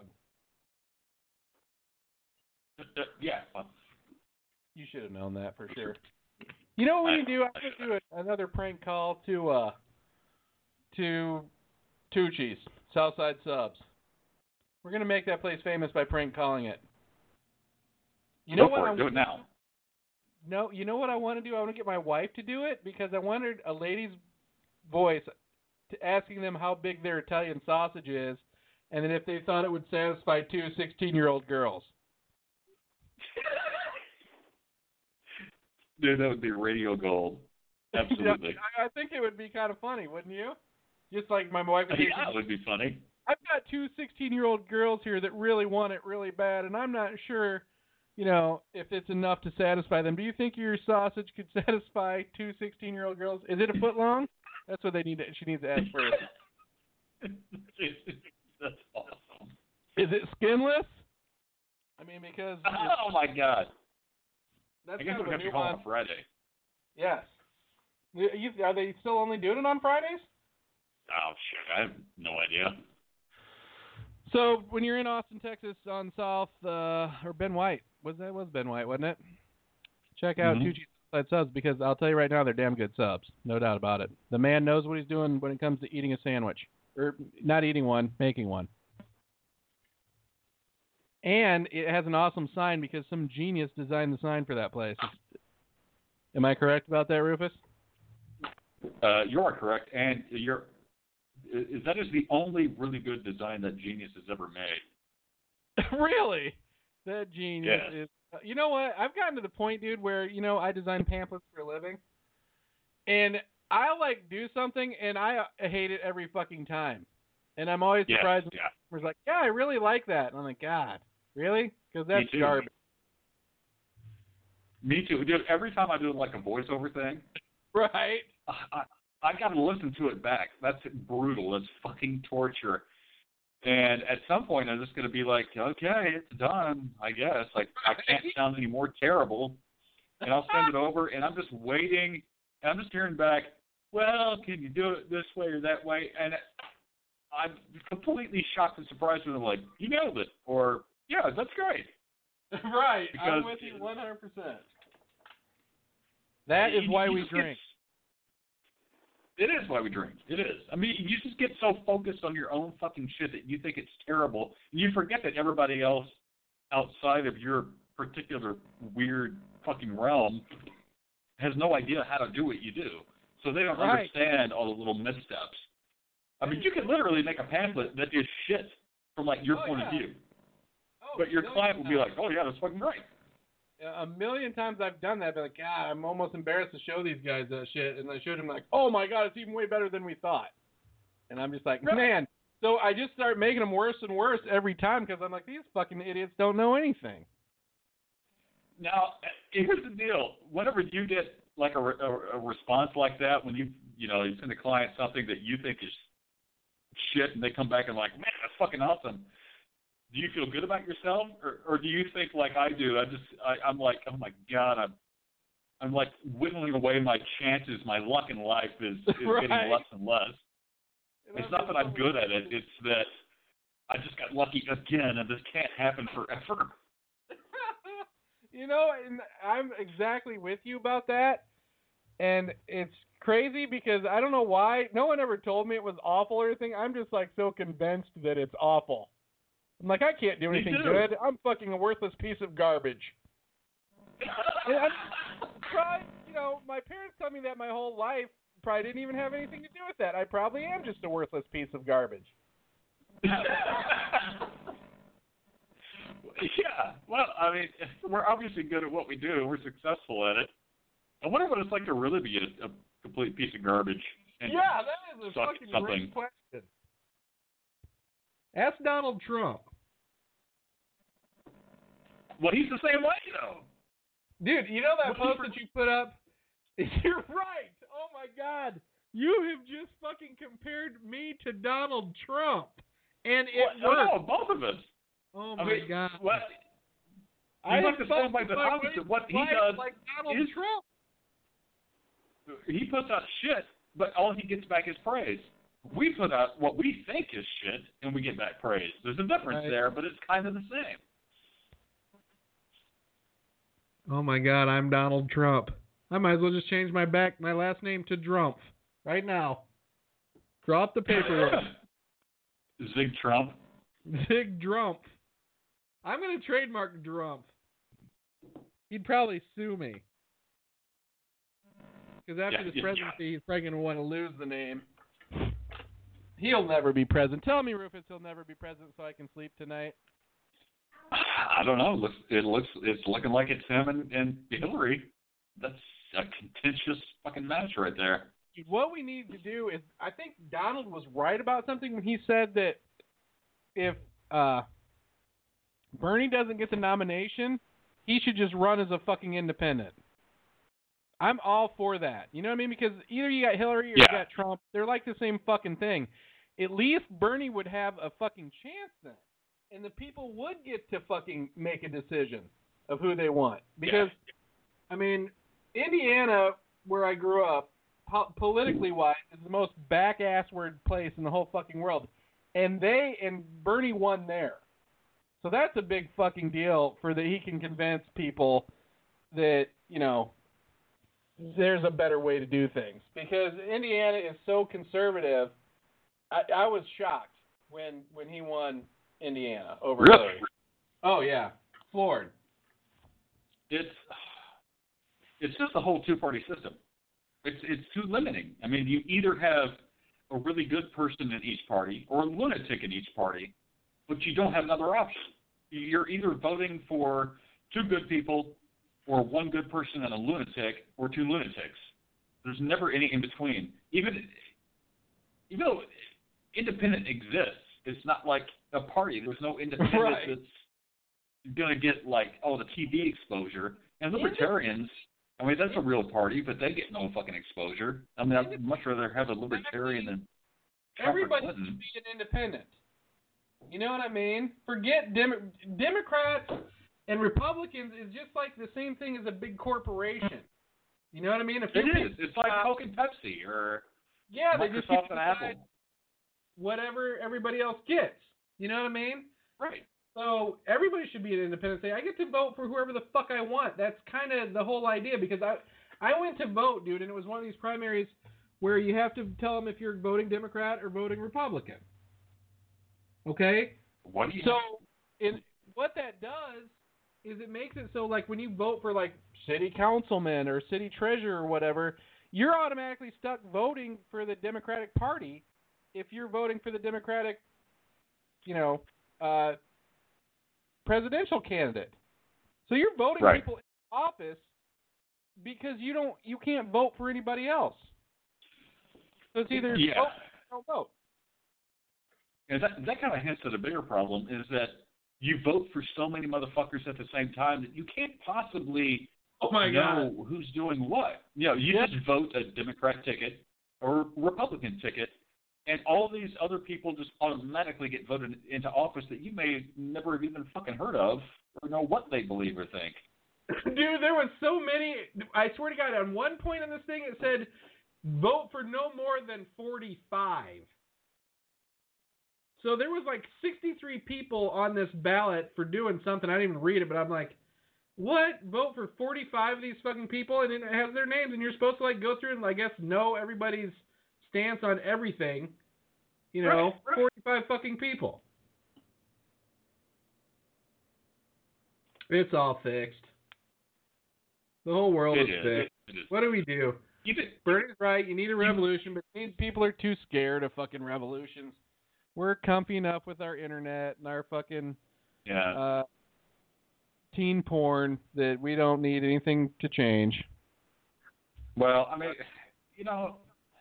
Yeah. You should have known that for sure. You know what we can do? I'm gonna do a, another prank call to uh to Tucci's Southside Subs. We're gonna make that place famous by prank calling it. You know Go what? for it. I, do it now. No, you know what I want to do? I want to get my wife to do it because I wanted a lady's voice to asking them how big their Italian sausage is, and then if they thought it would satisfy two sixteen-year-old girls. Dude, that would be radio gold. Absolutely. I, I think it would be kind of funny, wouldn't you? Just like my wife would say, yeah, it would be funny. I've got two sixteen-year-old girls here that really want it really bad, and I'm not sure, you know, if it's enough to satisfy them. Do you think your sausage could satisfy two sixteen-year-old girls? Is it a foot long? That's what they need. To, she needs to ask first. That's awesome. Is it skinless? I mean, because oh my God. That's I guess kind we of have a to new call one. on Friday. Yes. You, are they still only doing it on Fridays? Oh shit, I have no idea. So when you're in Austin, Texas, on South uh, or Ben White, was that was Ben White, wasn't it? Check out mm-hmm. Tucci's Southside subs because I'll tell you right now, they're damn good subs. No doubt about it. The man knows what he's doing when it comes to eating a sandwich. Or not eating one, making one. And it has an awesome sign because some genius designed the sign for that place. Am I correct about that, Rufus? Uh, you are correct. And you're, is that is the only really good design that Genius has ever made. Really? That genius Yeah. is... You know what? I've gotten to the point, dude, where, you know, I design pamphlets for a living. And I'll, like, do something, and I hate it every fucking time. And I'm always Yes, surprised when yeah. customers like, yeah, I really like that. And I'm like, God, really? Because that's too. garbage. Me too. Dude, every time I do, like, a voiceover thing, Right? I, I got to listen to it back. That's brutal. That's fucking torture. And at some point, I'm just going to be like, okay, it's done, I guess. Like, I can't sound any more terrible. And I'll send it over, and I'm just waiting, and I'm just hearing back, well, can you do it this way or that way? And I'm completely shocked and surprised when I'm like, you nailed it. Or, yeah, that's great. Right. Because I'm with you one hundred percent. That is you- why you we just get- drink. It is why we drink. It is. I mean, you just get so focused on your own fucking shit that you think it's terrible. You forget that everybody else outside of your particular weird fucking realm has no idea how to do what you do. So they don't Right. understand all the little missteps. I mean, you could literally make a pamphlet that is shit from, like, your Oh, point yeah. of view. Oh, But your million client will be times. like, oh, yeah, that's fucking great. A million times I've done that. I've been like, God, I'm almost embarrassed to show these guys that shit. And I showed them like, oh my God, it's even way better than we thought. And I'm just like, Right. man. So I just start making them worse and worse every time because I'm like, these fucking idiots don't know anything. Now, here's the deal. Whenever you get, like, a, a, a response like that, when you, you know, you send a client something that you think is shit and they come back and like, man, that's fucking awesome. Do you feel good about yourself, or, or do you think like I do? I just, I, I'm like, oh my God, I'm, I'm like whittling away my chances. My luck in life is, is Right. getting less and less. And It's I'm not just that I'm so- good at it. It's that I just got lucky again, and this can't happen forever. You know, and I'm exactly with you about that. And it's crazy because I don't know why. No one ever told me it was awful or anything. I'm just like so convinced that it's awful. I'm like, I can't do Me anything too. good. I'm fucking a worthless piece of garbage. And I'm trying, you know, my parents tell me that my whole life. Probably didn't even have anything to do with that. I probably am just a worthless piece of garbage. Yeah. Well, I mean, we're obviously good at what we do. We're successful at it. I wonder what it's like to really be a, a complete piece of garbage. And Yeah, that is a suck fucking something. great question. Ask Donald Trump. Well, he's the same way, though. Dude, you know that What post for- that you put up? You're right. Oh my God. You have just fucking compared me to Donald Trump. And it Well, worked. no, both of us. Oh I my mean, God. What? I You look have the same way, fucking but my opposite. way What he life does like Donald is- Trump. He puts out shit, but all he gets back is praise. We put out what we think is shit, and we get back praise. There's a difference Right. there, but it's kind of the same. Oh my God, I'm Donald Trump. I might as well just change my back my last name to Drumpf right now. Drop the paperwork. Zig Trump. Zig Drumpf. I'm gonna trademark Drumpf. He'd probably sue me. Because after Yeah, this yeah, presidency, he's probably going to want to lose the name. He'll never be president. Tell me, Rufus, he'll never be president so I can sleep tonight. I don't know. It looks, it looks, it's looking like it's him and, and Hillary. That's a contentious fucking match right there. What we need to do is, I think Donald was right about something when he said that if uh, Bernie doesn't get the nomination, he should just run as a fucking independent. I'm all for that. You know what I mean? Because either you got Hillary or Yeah. you got Trump. They're like the same fucking thing. At least Bernie would have a fucking chance then. And the people would get to fucking make a decision of who they want. Because, I mean, Indiana, where I grew up, po- politically wise, is the most back-ass-word place in the whole fucking world. And they, and Bernie won there. So that's a big fucking deal for that he can convince people that, you know, there's a better way to do things. Because Indiana is so conservative. I, I was shocked when when he won Indiana over Really? Hillary. Oh, yeah. Floored. It's it's just the whole two-party system. It's it's too limiting. I mean, you either have a really good person in each party or a lunatic in each party, but you don't have another option. You're either voting for two good people or one good person and a lunatic or two lunatics. There's never any in between. Even, even though independent exists, it's not like a party. There's no independent Right. that's going to get, like, oh, the T V exposure. And libertarians, I mean, that's a real party, but they get no fucking exposure. I mean, I'd much rather have a libertarian than Trump or Everybody Clinton. should be an independent. You know what I mean? Forget Dem- Democrats and Republicans is just like the same thing as a big corporation. You know what I mean? If It you is. It's like Coke and Pepsi or yeah, they just get Microsoft to and Apple. decide whatever everybody else gets. You know what I mean? Right. So everybody should be an independent. Say, I get to vote for whoever the fuck I want. That's kind of the whole idea. Because I, I went to vote, dude, and it was one of these primaries where you have to tell them if you're voting Democrat or voting Republican. Okay. What do you? So, in what that does is it makes it so like when you vote for like city councilman or city treasurer or whatever, you're automatically stuck voting for the Democratic Party if you're voting for the Democratic, you know, uh, presidential candidate. So you're voting Right. people in office because you don't, you can't vote for anybody else. So it's either Yeah. vote or don't vote. And that that kind of hints at a bigger problem is that you vote for so many motherfuckers at the same time that you can't possibly Oh my know who's doing what. You know, you Yep. just vote a Democrat ticket or Republican ticket, and all these other people just automatically get voted into office that you may never have even fucking heard of or know what they believe or think. Dude, there was so many. I swear to God, on one point on this thing, it said, vote for no more than forty-five. So there was like sixty-three people on this ballot for doing something. I didn't even read it, but I'm like, what? Vote for forty-five of these fucking people? And it has their names, and you're supposed to like go through and I guess know everybody's stance on everything. You know, Right, right. forty-five fucking people. It's all fixed. The whole world It is is. fixed. It is. What do we do? Even, Bernie's right. You need a revolution, but these people are too scared of fucking revolutions. We're comfy enough with our internet and our fucking yeah. uh, teen porn that we don't need anything to change. Well, I mean, you know,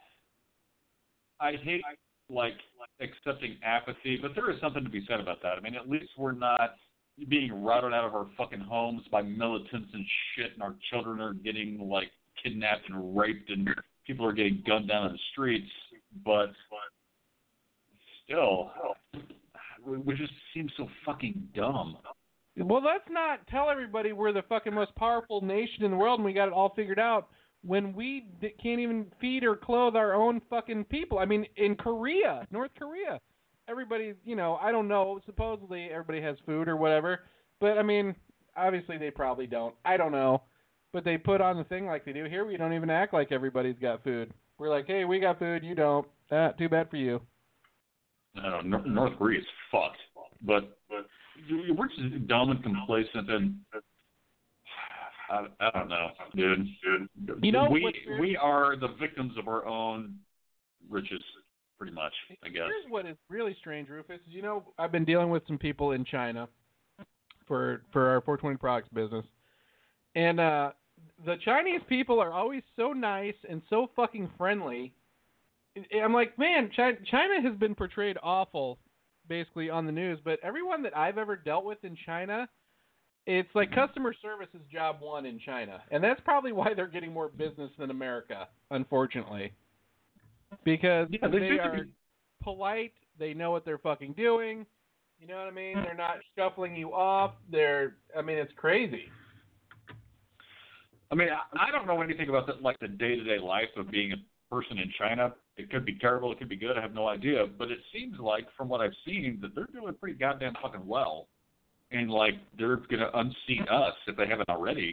I hate like accepting apathy, but there is something to be said about that. I mean, at least we're not being routed out of our fucking homes by militants and shit, and our children are getting like kidnapped and raped, and people are getting gunned down in the streets. But still, we just seem so fucking dumb. Well, let's not tell everybody we're the fucking most powerful nation in the world and we got it all figured out when we d- can't even feed or clothe our own fucking people. I mean, in Korea, North Korea, everybody, you know, I don't know, supposedly everybody has food or whatever, but I mean, obviously they probably don't. I don't know. But they put on the thing like they do here. We don't even act like everybody's got food. We're like, hey, we got food, you don't. Ah, too bad for you. No, North, North Korea is fucked, but but we're just dumb and complacent, and I, I don't know, dude. dude. You know we what's weird? we are the victims of our own riches, pretty much. I guess. Here's what is really strange, Rufus. Is, you know, I've been dealing with some people in China for for our four twenty products business, and uh, the Chinese people are always so nice and so fucking friendly. I'm like, man, China, China has been portrayed awful, basically, on the news, but everyone that I've ever dealt with in China, it's like customer service is job one in China. And that's probably why they're getting more business than America, unfortunately. Because Yeah, they they seem to are be- polite, they know what they're fucking doing, you know what I mean? They're not shuffling you off, they're, I mean, it's crazy. I mean, I, I don't know anything about the, like the day-to-day life of being a person in China. It could be terrible, it could be good, I have no idea. But it seems like, from what I've seen, that they're doing pretty goddamn fucking well. And, like, they're going to unseat us if they haven't already.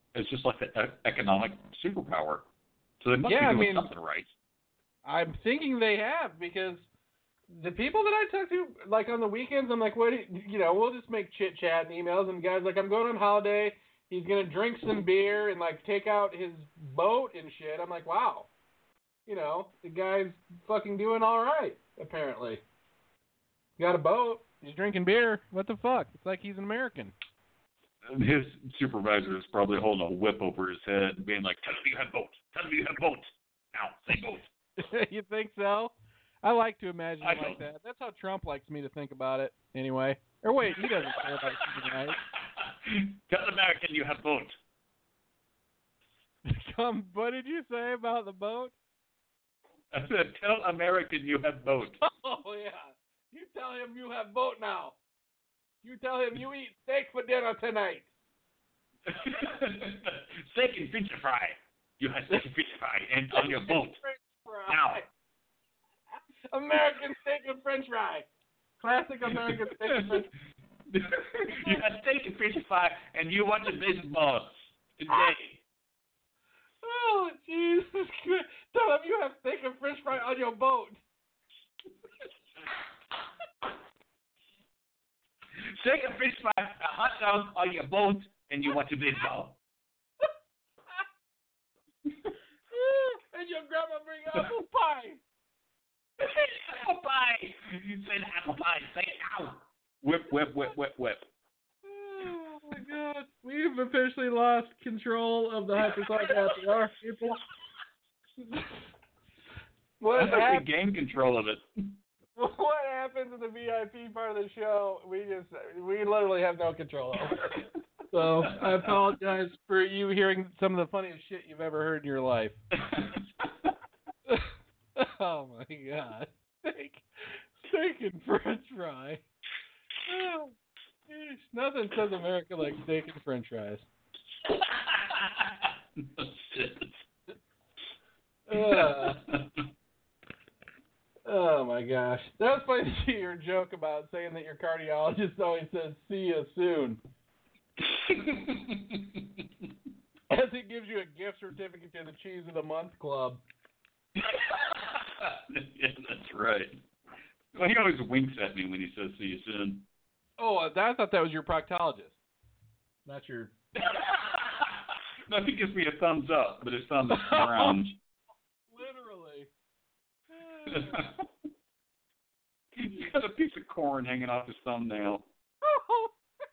It's just like the e- economic superpower. So they must Yeah, I be doing mean- something right. I'm thinking they have, because the people that I talk to, like on the weekends, I'm like, what? Do you, you know, we'll just make chit chat and emails, and the guy's like, I'm going on holiday. He's gonna drink some beer and like take out his boat and shit. I'm like, wow, you know, the guy's fucking doing all right. Apparently, got a boat. He's drinking beer. What the fuck? It's like he's an American. And his supervisor is probably holding a whip over his head and being like, tell me you have boat. Tell me you have boat. Now, say boat. You think so? I like to imagine I it like don't. that. That's how Trump likes me to think about it, anyway. Or wait, he doesn't care about human rights. Tell American you have boat. Come, what did you say about the boat? I said, tell American you have boat. Oh yeah, you tell him you have boat now. You tell him you eat steak for dinner tonight. Steak and fish fry. You have steak and fish fry and on your boat. French fry. Now. American steak and French fry. Classic American steak and French. You have steak and fish fry and you watch a baseball today. Oh Jesus Christ! Tell him you have steak and French fry on your boat. Steak and fish fry, a hot dog on your boat, and you watch a baseball. And your grandma bring apple pie. Apple pie. You said apple pie. Say it now. Whip, whip, whip, whip, whip. Oh my God! We've officially lost control of the Hypersonic Happy Hour, people. What I think hap- we gained control of it. What happens in the V I P part of the show? We just we literally have no control over. So I apologize for you hearing some of the funniest shit you've ever heard in your life. Oh my God! Steak, steak and French fry. Oh, geez. Nothing says America like steak and French fries. No shit. Uh, oh my gosh, that was funny to see your joke about saying that your cardiologist always says "see you soon," as he gives you a gift certificate to the Cheese of the Month Club. Yeah, that's right. Well, he always winks at me when he says "see you soon." Oh, I thought that was your proctologist. Not your. No, he gives me a thumbs up, but his thumb is brown. Literally. He's got a piece of corn hanging off his thumbnail. Oh,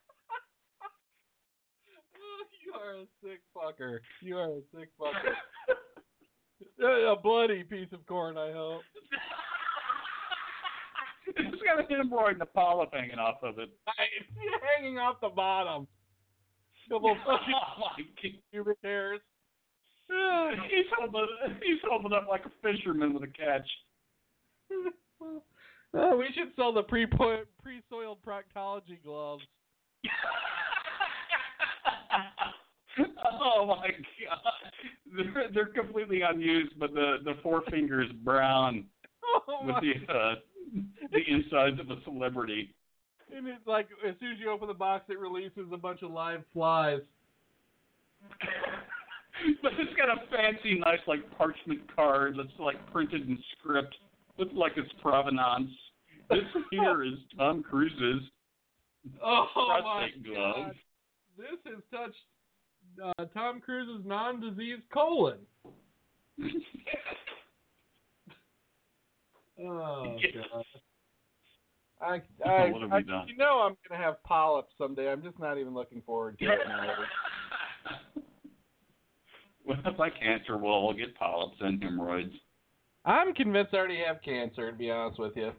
you are a sick fucker. You are a sick fucker. A bloody piece of corn, I hope. It's got a hemorrhoid and a polyp hanging off of it. It's hanging off the bottom. Couple of fucking Oh my God. pubic hairs. He's holding, he's holding up like a fisherman with a catch. Oh, we should sell the pre pre-soiled proctology gloves. Oh my God! They're they're completely unused, but the the forefinger is brown Oh with my. the uh, the insides of a celebrity. And it's like, as soon as you open the box, it releases a bunch of live flies. But it's got a fancy, nice like parchment card that's like printed in script. Looks like it's provenance. This here is Tom Cruise's Oh my prostate glove. God. This has touched uh, Tom Cruise's non-diseased colon. Oh Yes. God. I, I, What have I we done? you know I'm gonna have polyps someday. I'm just not even looking forward to it now. Well, if I cancer, well, I'll get polyps and hemorrhoids. I'm convinced I already have cancer, to be honest with you.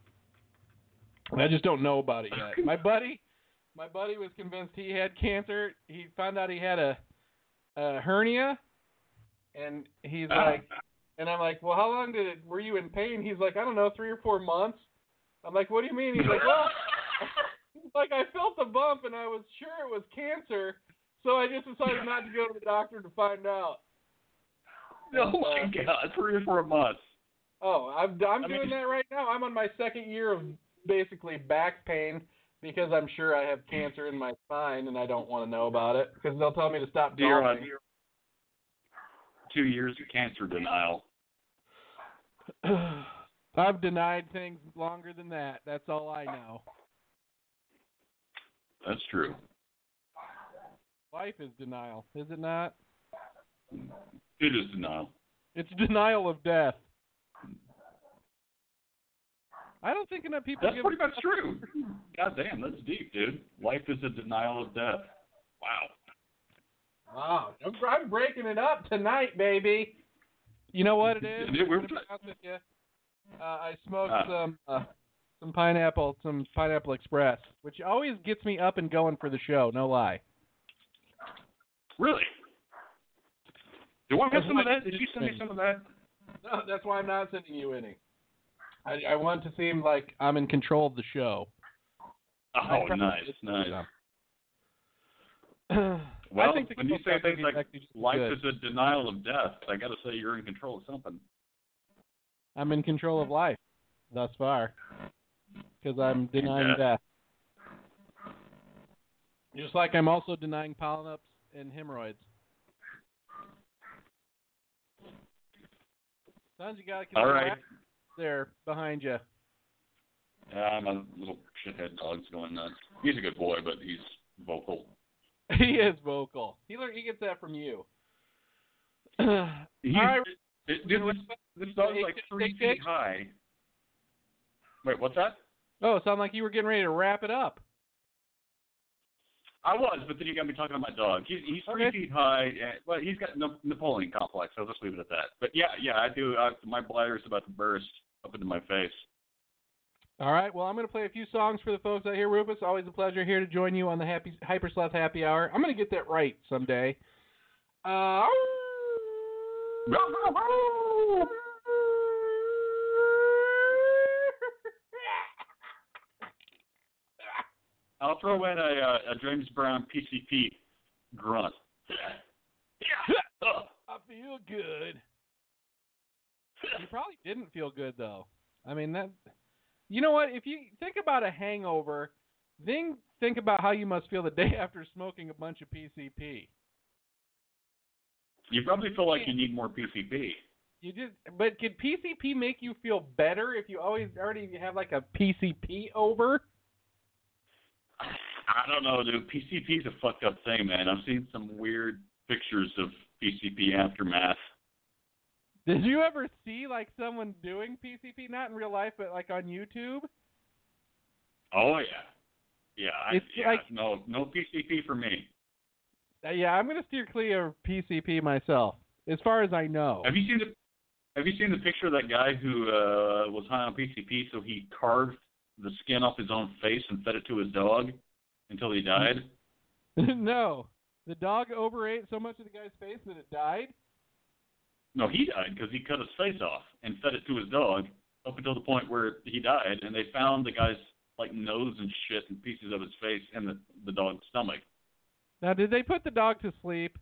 I just don't know about it yet. My buddy, my buddy was convinced he had cancer. He found out he had a, a hernia, and he's like, and I'm like, well, how long did it? Were you in pain? He's like, I don't know, three or four months. I'm like, what do you mean? He's like, well, like I felt the bump, and I was sure it was cancer, so I just decided not to go to the doctor to find out. Oh my God, three or four months. Oh, I'm I'm I doing mean- that right now. I'm on my second year of basically back pain because I'm sure I have cancer in my spine and I don't want to know about it because they'll tell me to stop So you're on golfing. two years of cancer denial. I've denied things longer than that. That's all I know. That's true. Life is denial, is it not? It is denial. It's denial of death. I don't think enough people That's give pretty much true. God damn, that's deep, dude. Life is a denial of death. Wow. Wow, I'm, I'm breaking it up tonight, baby. You know what it is? Yeah, we're I'm gonna be honest with you. Uh, I smoked Ah. some uh, some pineapple, some Pineapple Express, which always gets me up and going for the show. No lie. Really? Do I have some of that? Did you send me some of that? No, that's why I'm not sending you any. I, I want to seem like I'm in control of the show. Oh, nice, nice. Well, I think the when you say things is like actually just life good. is a denial of death, I got to say you're in control of something. I'm in control of life thus far because I'm denying Yeah. death. Just like I'm also denying polyps and hemorrhoids. Sounds you got a All right. there behind you. Yeah, my little shithead dog's going nuts. He's a good boy, but he's vocal. He is vocal. He learned, he gets that from you. He's, All right. it, dude, this, this dog's like three feet high. Wait, what's that? Oh, it sounded like you were getting ready to wrap it up. I was, but then you got me talking about my dog. He's, he's three Okay. feet high, and, well, he's got no, Napoleon complex, so I'll just leave it at that. But yeah, yeah, I do. I, my bladder's about to burst up into my face. All right. Well, I'm going to play a few songs for the folks out here, Rufus. Always a pleasure here to join you on the Happy Hypersloth Happy Hour. I'm going to get that right someday. Uh, I'll throw in a, a, a James Brown P C P grunt. Yeah. I feel good. You probably didn't feel good, though. I mean, that. You know what? If you think about a hangover, then think about how you must feel the day after smoking a bunch of P C P. You probably feel like you need more P C P. You just, but could P C P make you feel better if you always already have like a P C P over? I don't know, dude. P C P is a fucked up thing, man. I've seen some weird pictures of P C P aftermath. Did you ever see like someone doing P C P, not in real life, but like on YouTube? Oh yeah, yeah. I, It's yeah like- no, no P C P for me. Uh, yeah, I'm gonna steer clear of P C P myself, as far as I know. Have you seen the Have you seen the picture of that guy who uh, was high on P C P? So he carved the skin off his own face and fed it to his dog until he died. No, the dog overate so much of the guy's face that it died. No, he died because he cut his face off and fed it to his dog up until the point where he died, and they found the guy's like nose and shit and pieces of his face in the, the dog's stomach. Now, did they put the dog to sleep?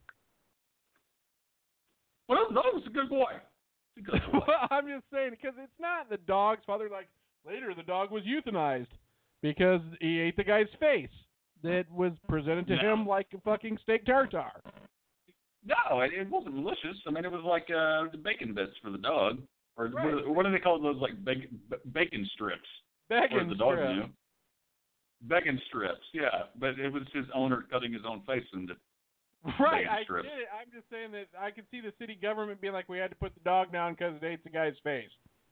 Well, the dog was a good boy. He's a good boy. Well, I'm just saying because it's not the dog's father. Like later, the dog was euthanized because he ate the guy's face that was presented to No. him like a fucking steak tartare. No, it, it wasn't malicious. I mean, it was like uh, the bacon bits for the dog, or Right. what, what do they call those? Like bacon, bacon strips. Or Bacon the dog strip. knew. Bacon strips, yeah. But it was his owner cutting his own face into. Right, bacon I strips. get it. I'm just saying that I could see the city government being like, we had to put the dog down because it ate the guy's face.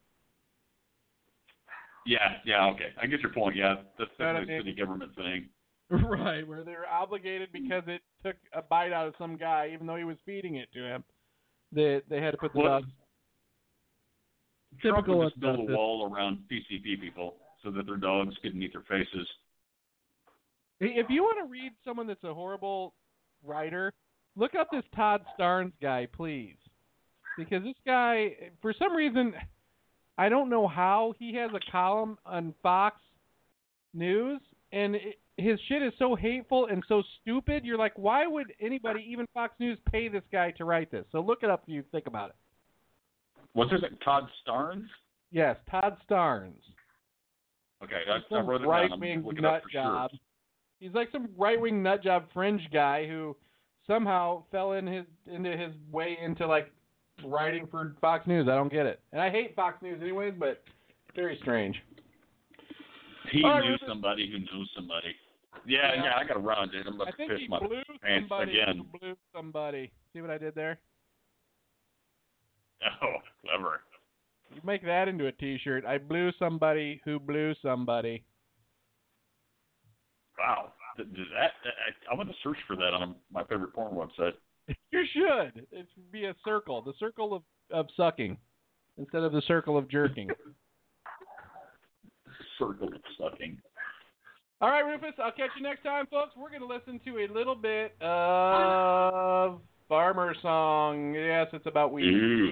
Yeah, yeah, okay. I get your point. Yeah, that's Know what I definitely a mean? city government thing. Right, where they're obligated because it took a bite out of some guy, even though he was feeding it to him. They they had to put the Well, dog. Trump Typical would just build a injustice. wall around P C P people so that their dogs couldn't eat their faces. If you want to read someone that's a horrible writer, look up this Todd Starnes guy, please. Because this guy, for some reason, I don't know how, he has a column on Fox News, and it, his shit is so hateful and so stupid. You're like, why would anybody, even Fox News, pay this guy to write this? So look it up if you think about it. What's his name? Todd Starnes? Yes, Todd Starnes. Okay, I, I some wrote it down. I'm right-wing looking nut up for job. sure. He's like some right-wing nut job fringe guy who somehow fell in his into his way into like writing for Fox News. I don't get it, and I hate Fox News anyways, but very strange. He All right, knew Rufus. somebody who knew somebody. Yeah, Yeah. yeah, I got to run, dude. I'm about I to think piss he my blew pants somebody again. who blew somebody. See what I did there? Oh, clever. You make that into a T-shirt. I blew somebody who blew somebody. Wow. Does that, I, I want to search for that on my favorite porn website. You should. It should be a circle. The circle of, of sucking instead of the circle of jerking. Circle of sucking. All right, Rufus. I'll catch you next time, folks. We're going to listen to a little bit of Farmer Song. Yes, it's about weed. Ew.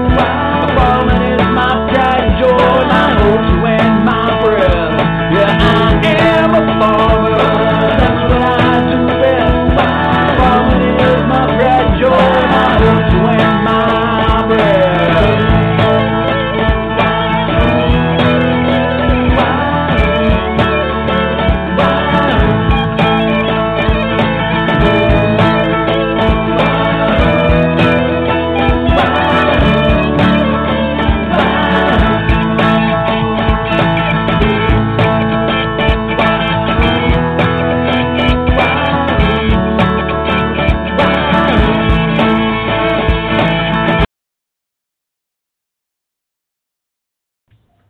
Yeah,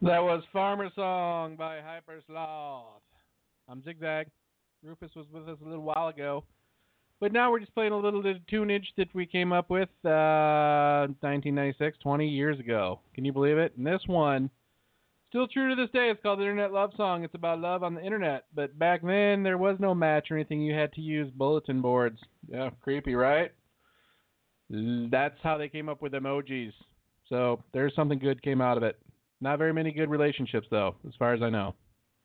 That was Farmer Song by Hyper Sloth. I'm Zigzag. Rufus was with us a little while ago. But now we're just playing a little bit of tunage that we came up with uh, nineteen ninety-six, twenty years ago. Can you believe it? And this one, still true to this day, it's called the Internet Love Song. It's about love on the Internet. But back then, there was no match or anything. You had to use bulletin boards. Yeah, creepy, right? That's how they came up with emojis. So there's something good came out of it. Not very many good relationships, though, as far as I know.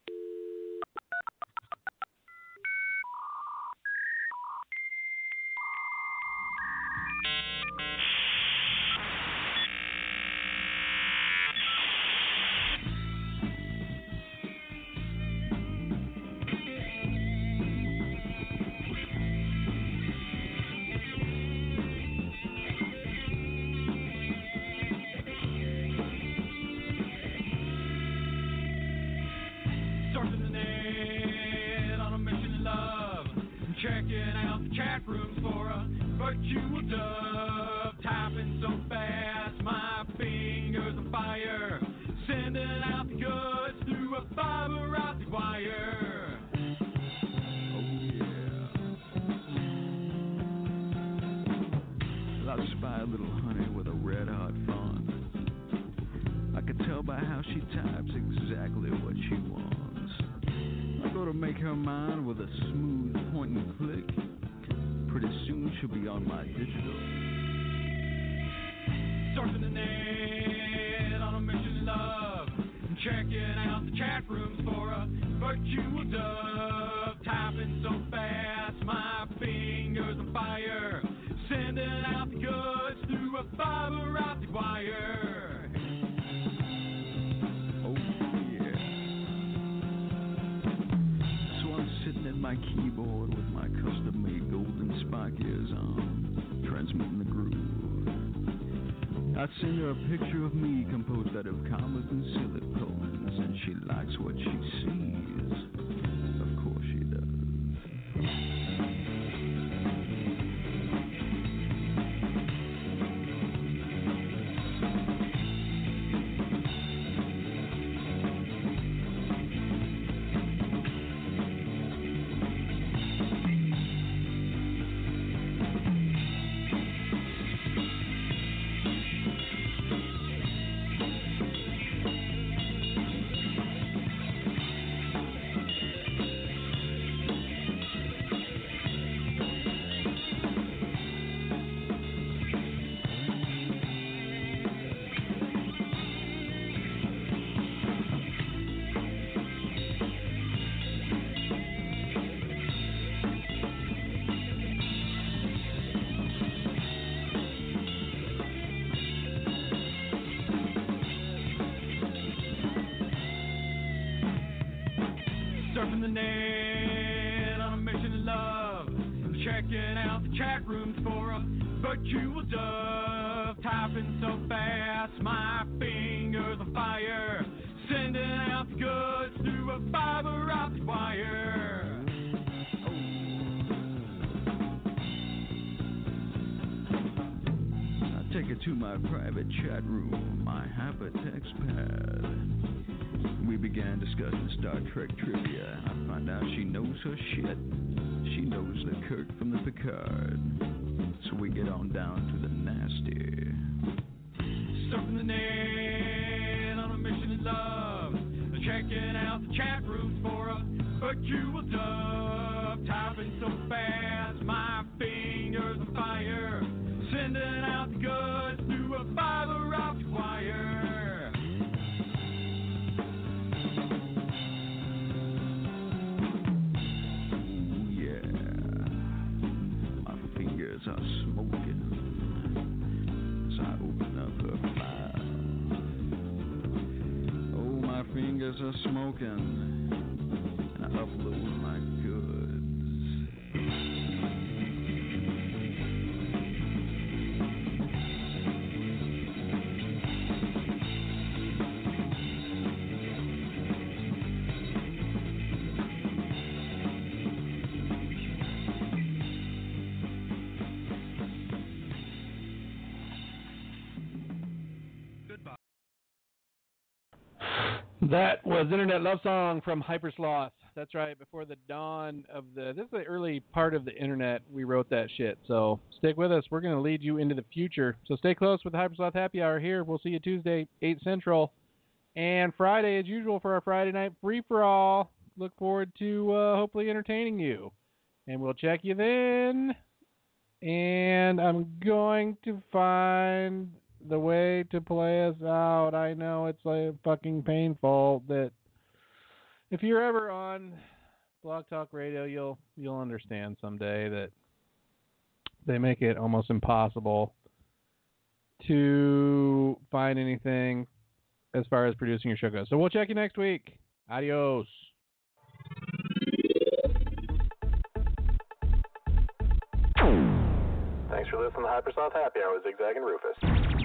Send her a picture of me composed out of commas and silly poems, and she likes what she sees. Of course she does. Surfing the net on a mission of love. Checking out the chat rooms for a virtual dove. Typing so fast, my fingers on fire. Sending out the goods through a fiber optic wire. I take her to my private chat room, my hypertext pad. We began discussing Star Trek trivia, and I find out she knows her shit. She knows the Kirk from the Picard. So we get on down to the nasty. Surfing the net on a mission of love. Checking out the chat rooms for a virtual dove. Typing so fast, my fingers on fire. Sending out the goods through a fiber optic wire. Are smoking as I open up her file. Oh, my fingers are smoking, and I upload my goods. That was Internet Love Song from Hypersloth. That's right, before the dawn of the... This is the early part of the Internet. We wrote that shit. So stick with us. We're going to lead you into the future. So stay close with the Hypersloth Happy Hour here. We'll see you Tuesday, eight Central. And Friday, as usual, for our Friday night free-for-all. Look forward to uh, hopefully entertaining you. And we'll check you then. And I'm going to find... the way to play us out. I know it's like fucking painful that if you're ever on Blog Talk Radio, you'll you'll understand someday that they make it almost impossible to find anything as far as producing your show goes. So we'll check you next week. Adios. Thanks for listening to Hypersloth Happy Hour with Zigzag and Rufus.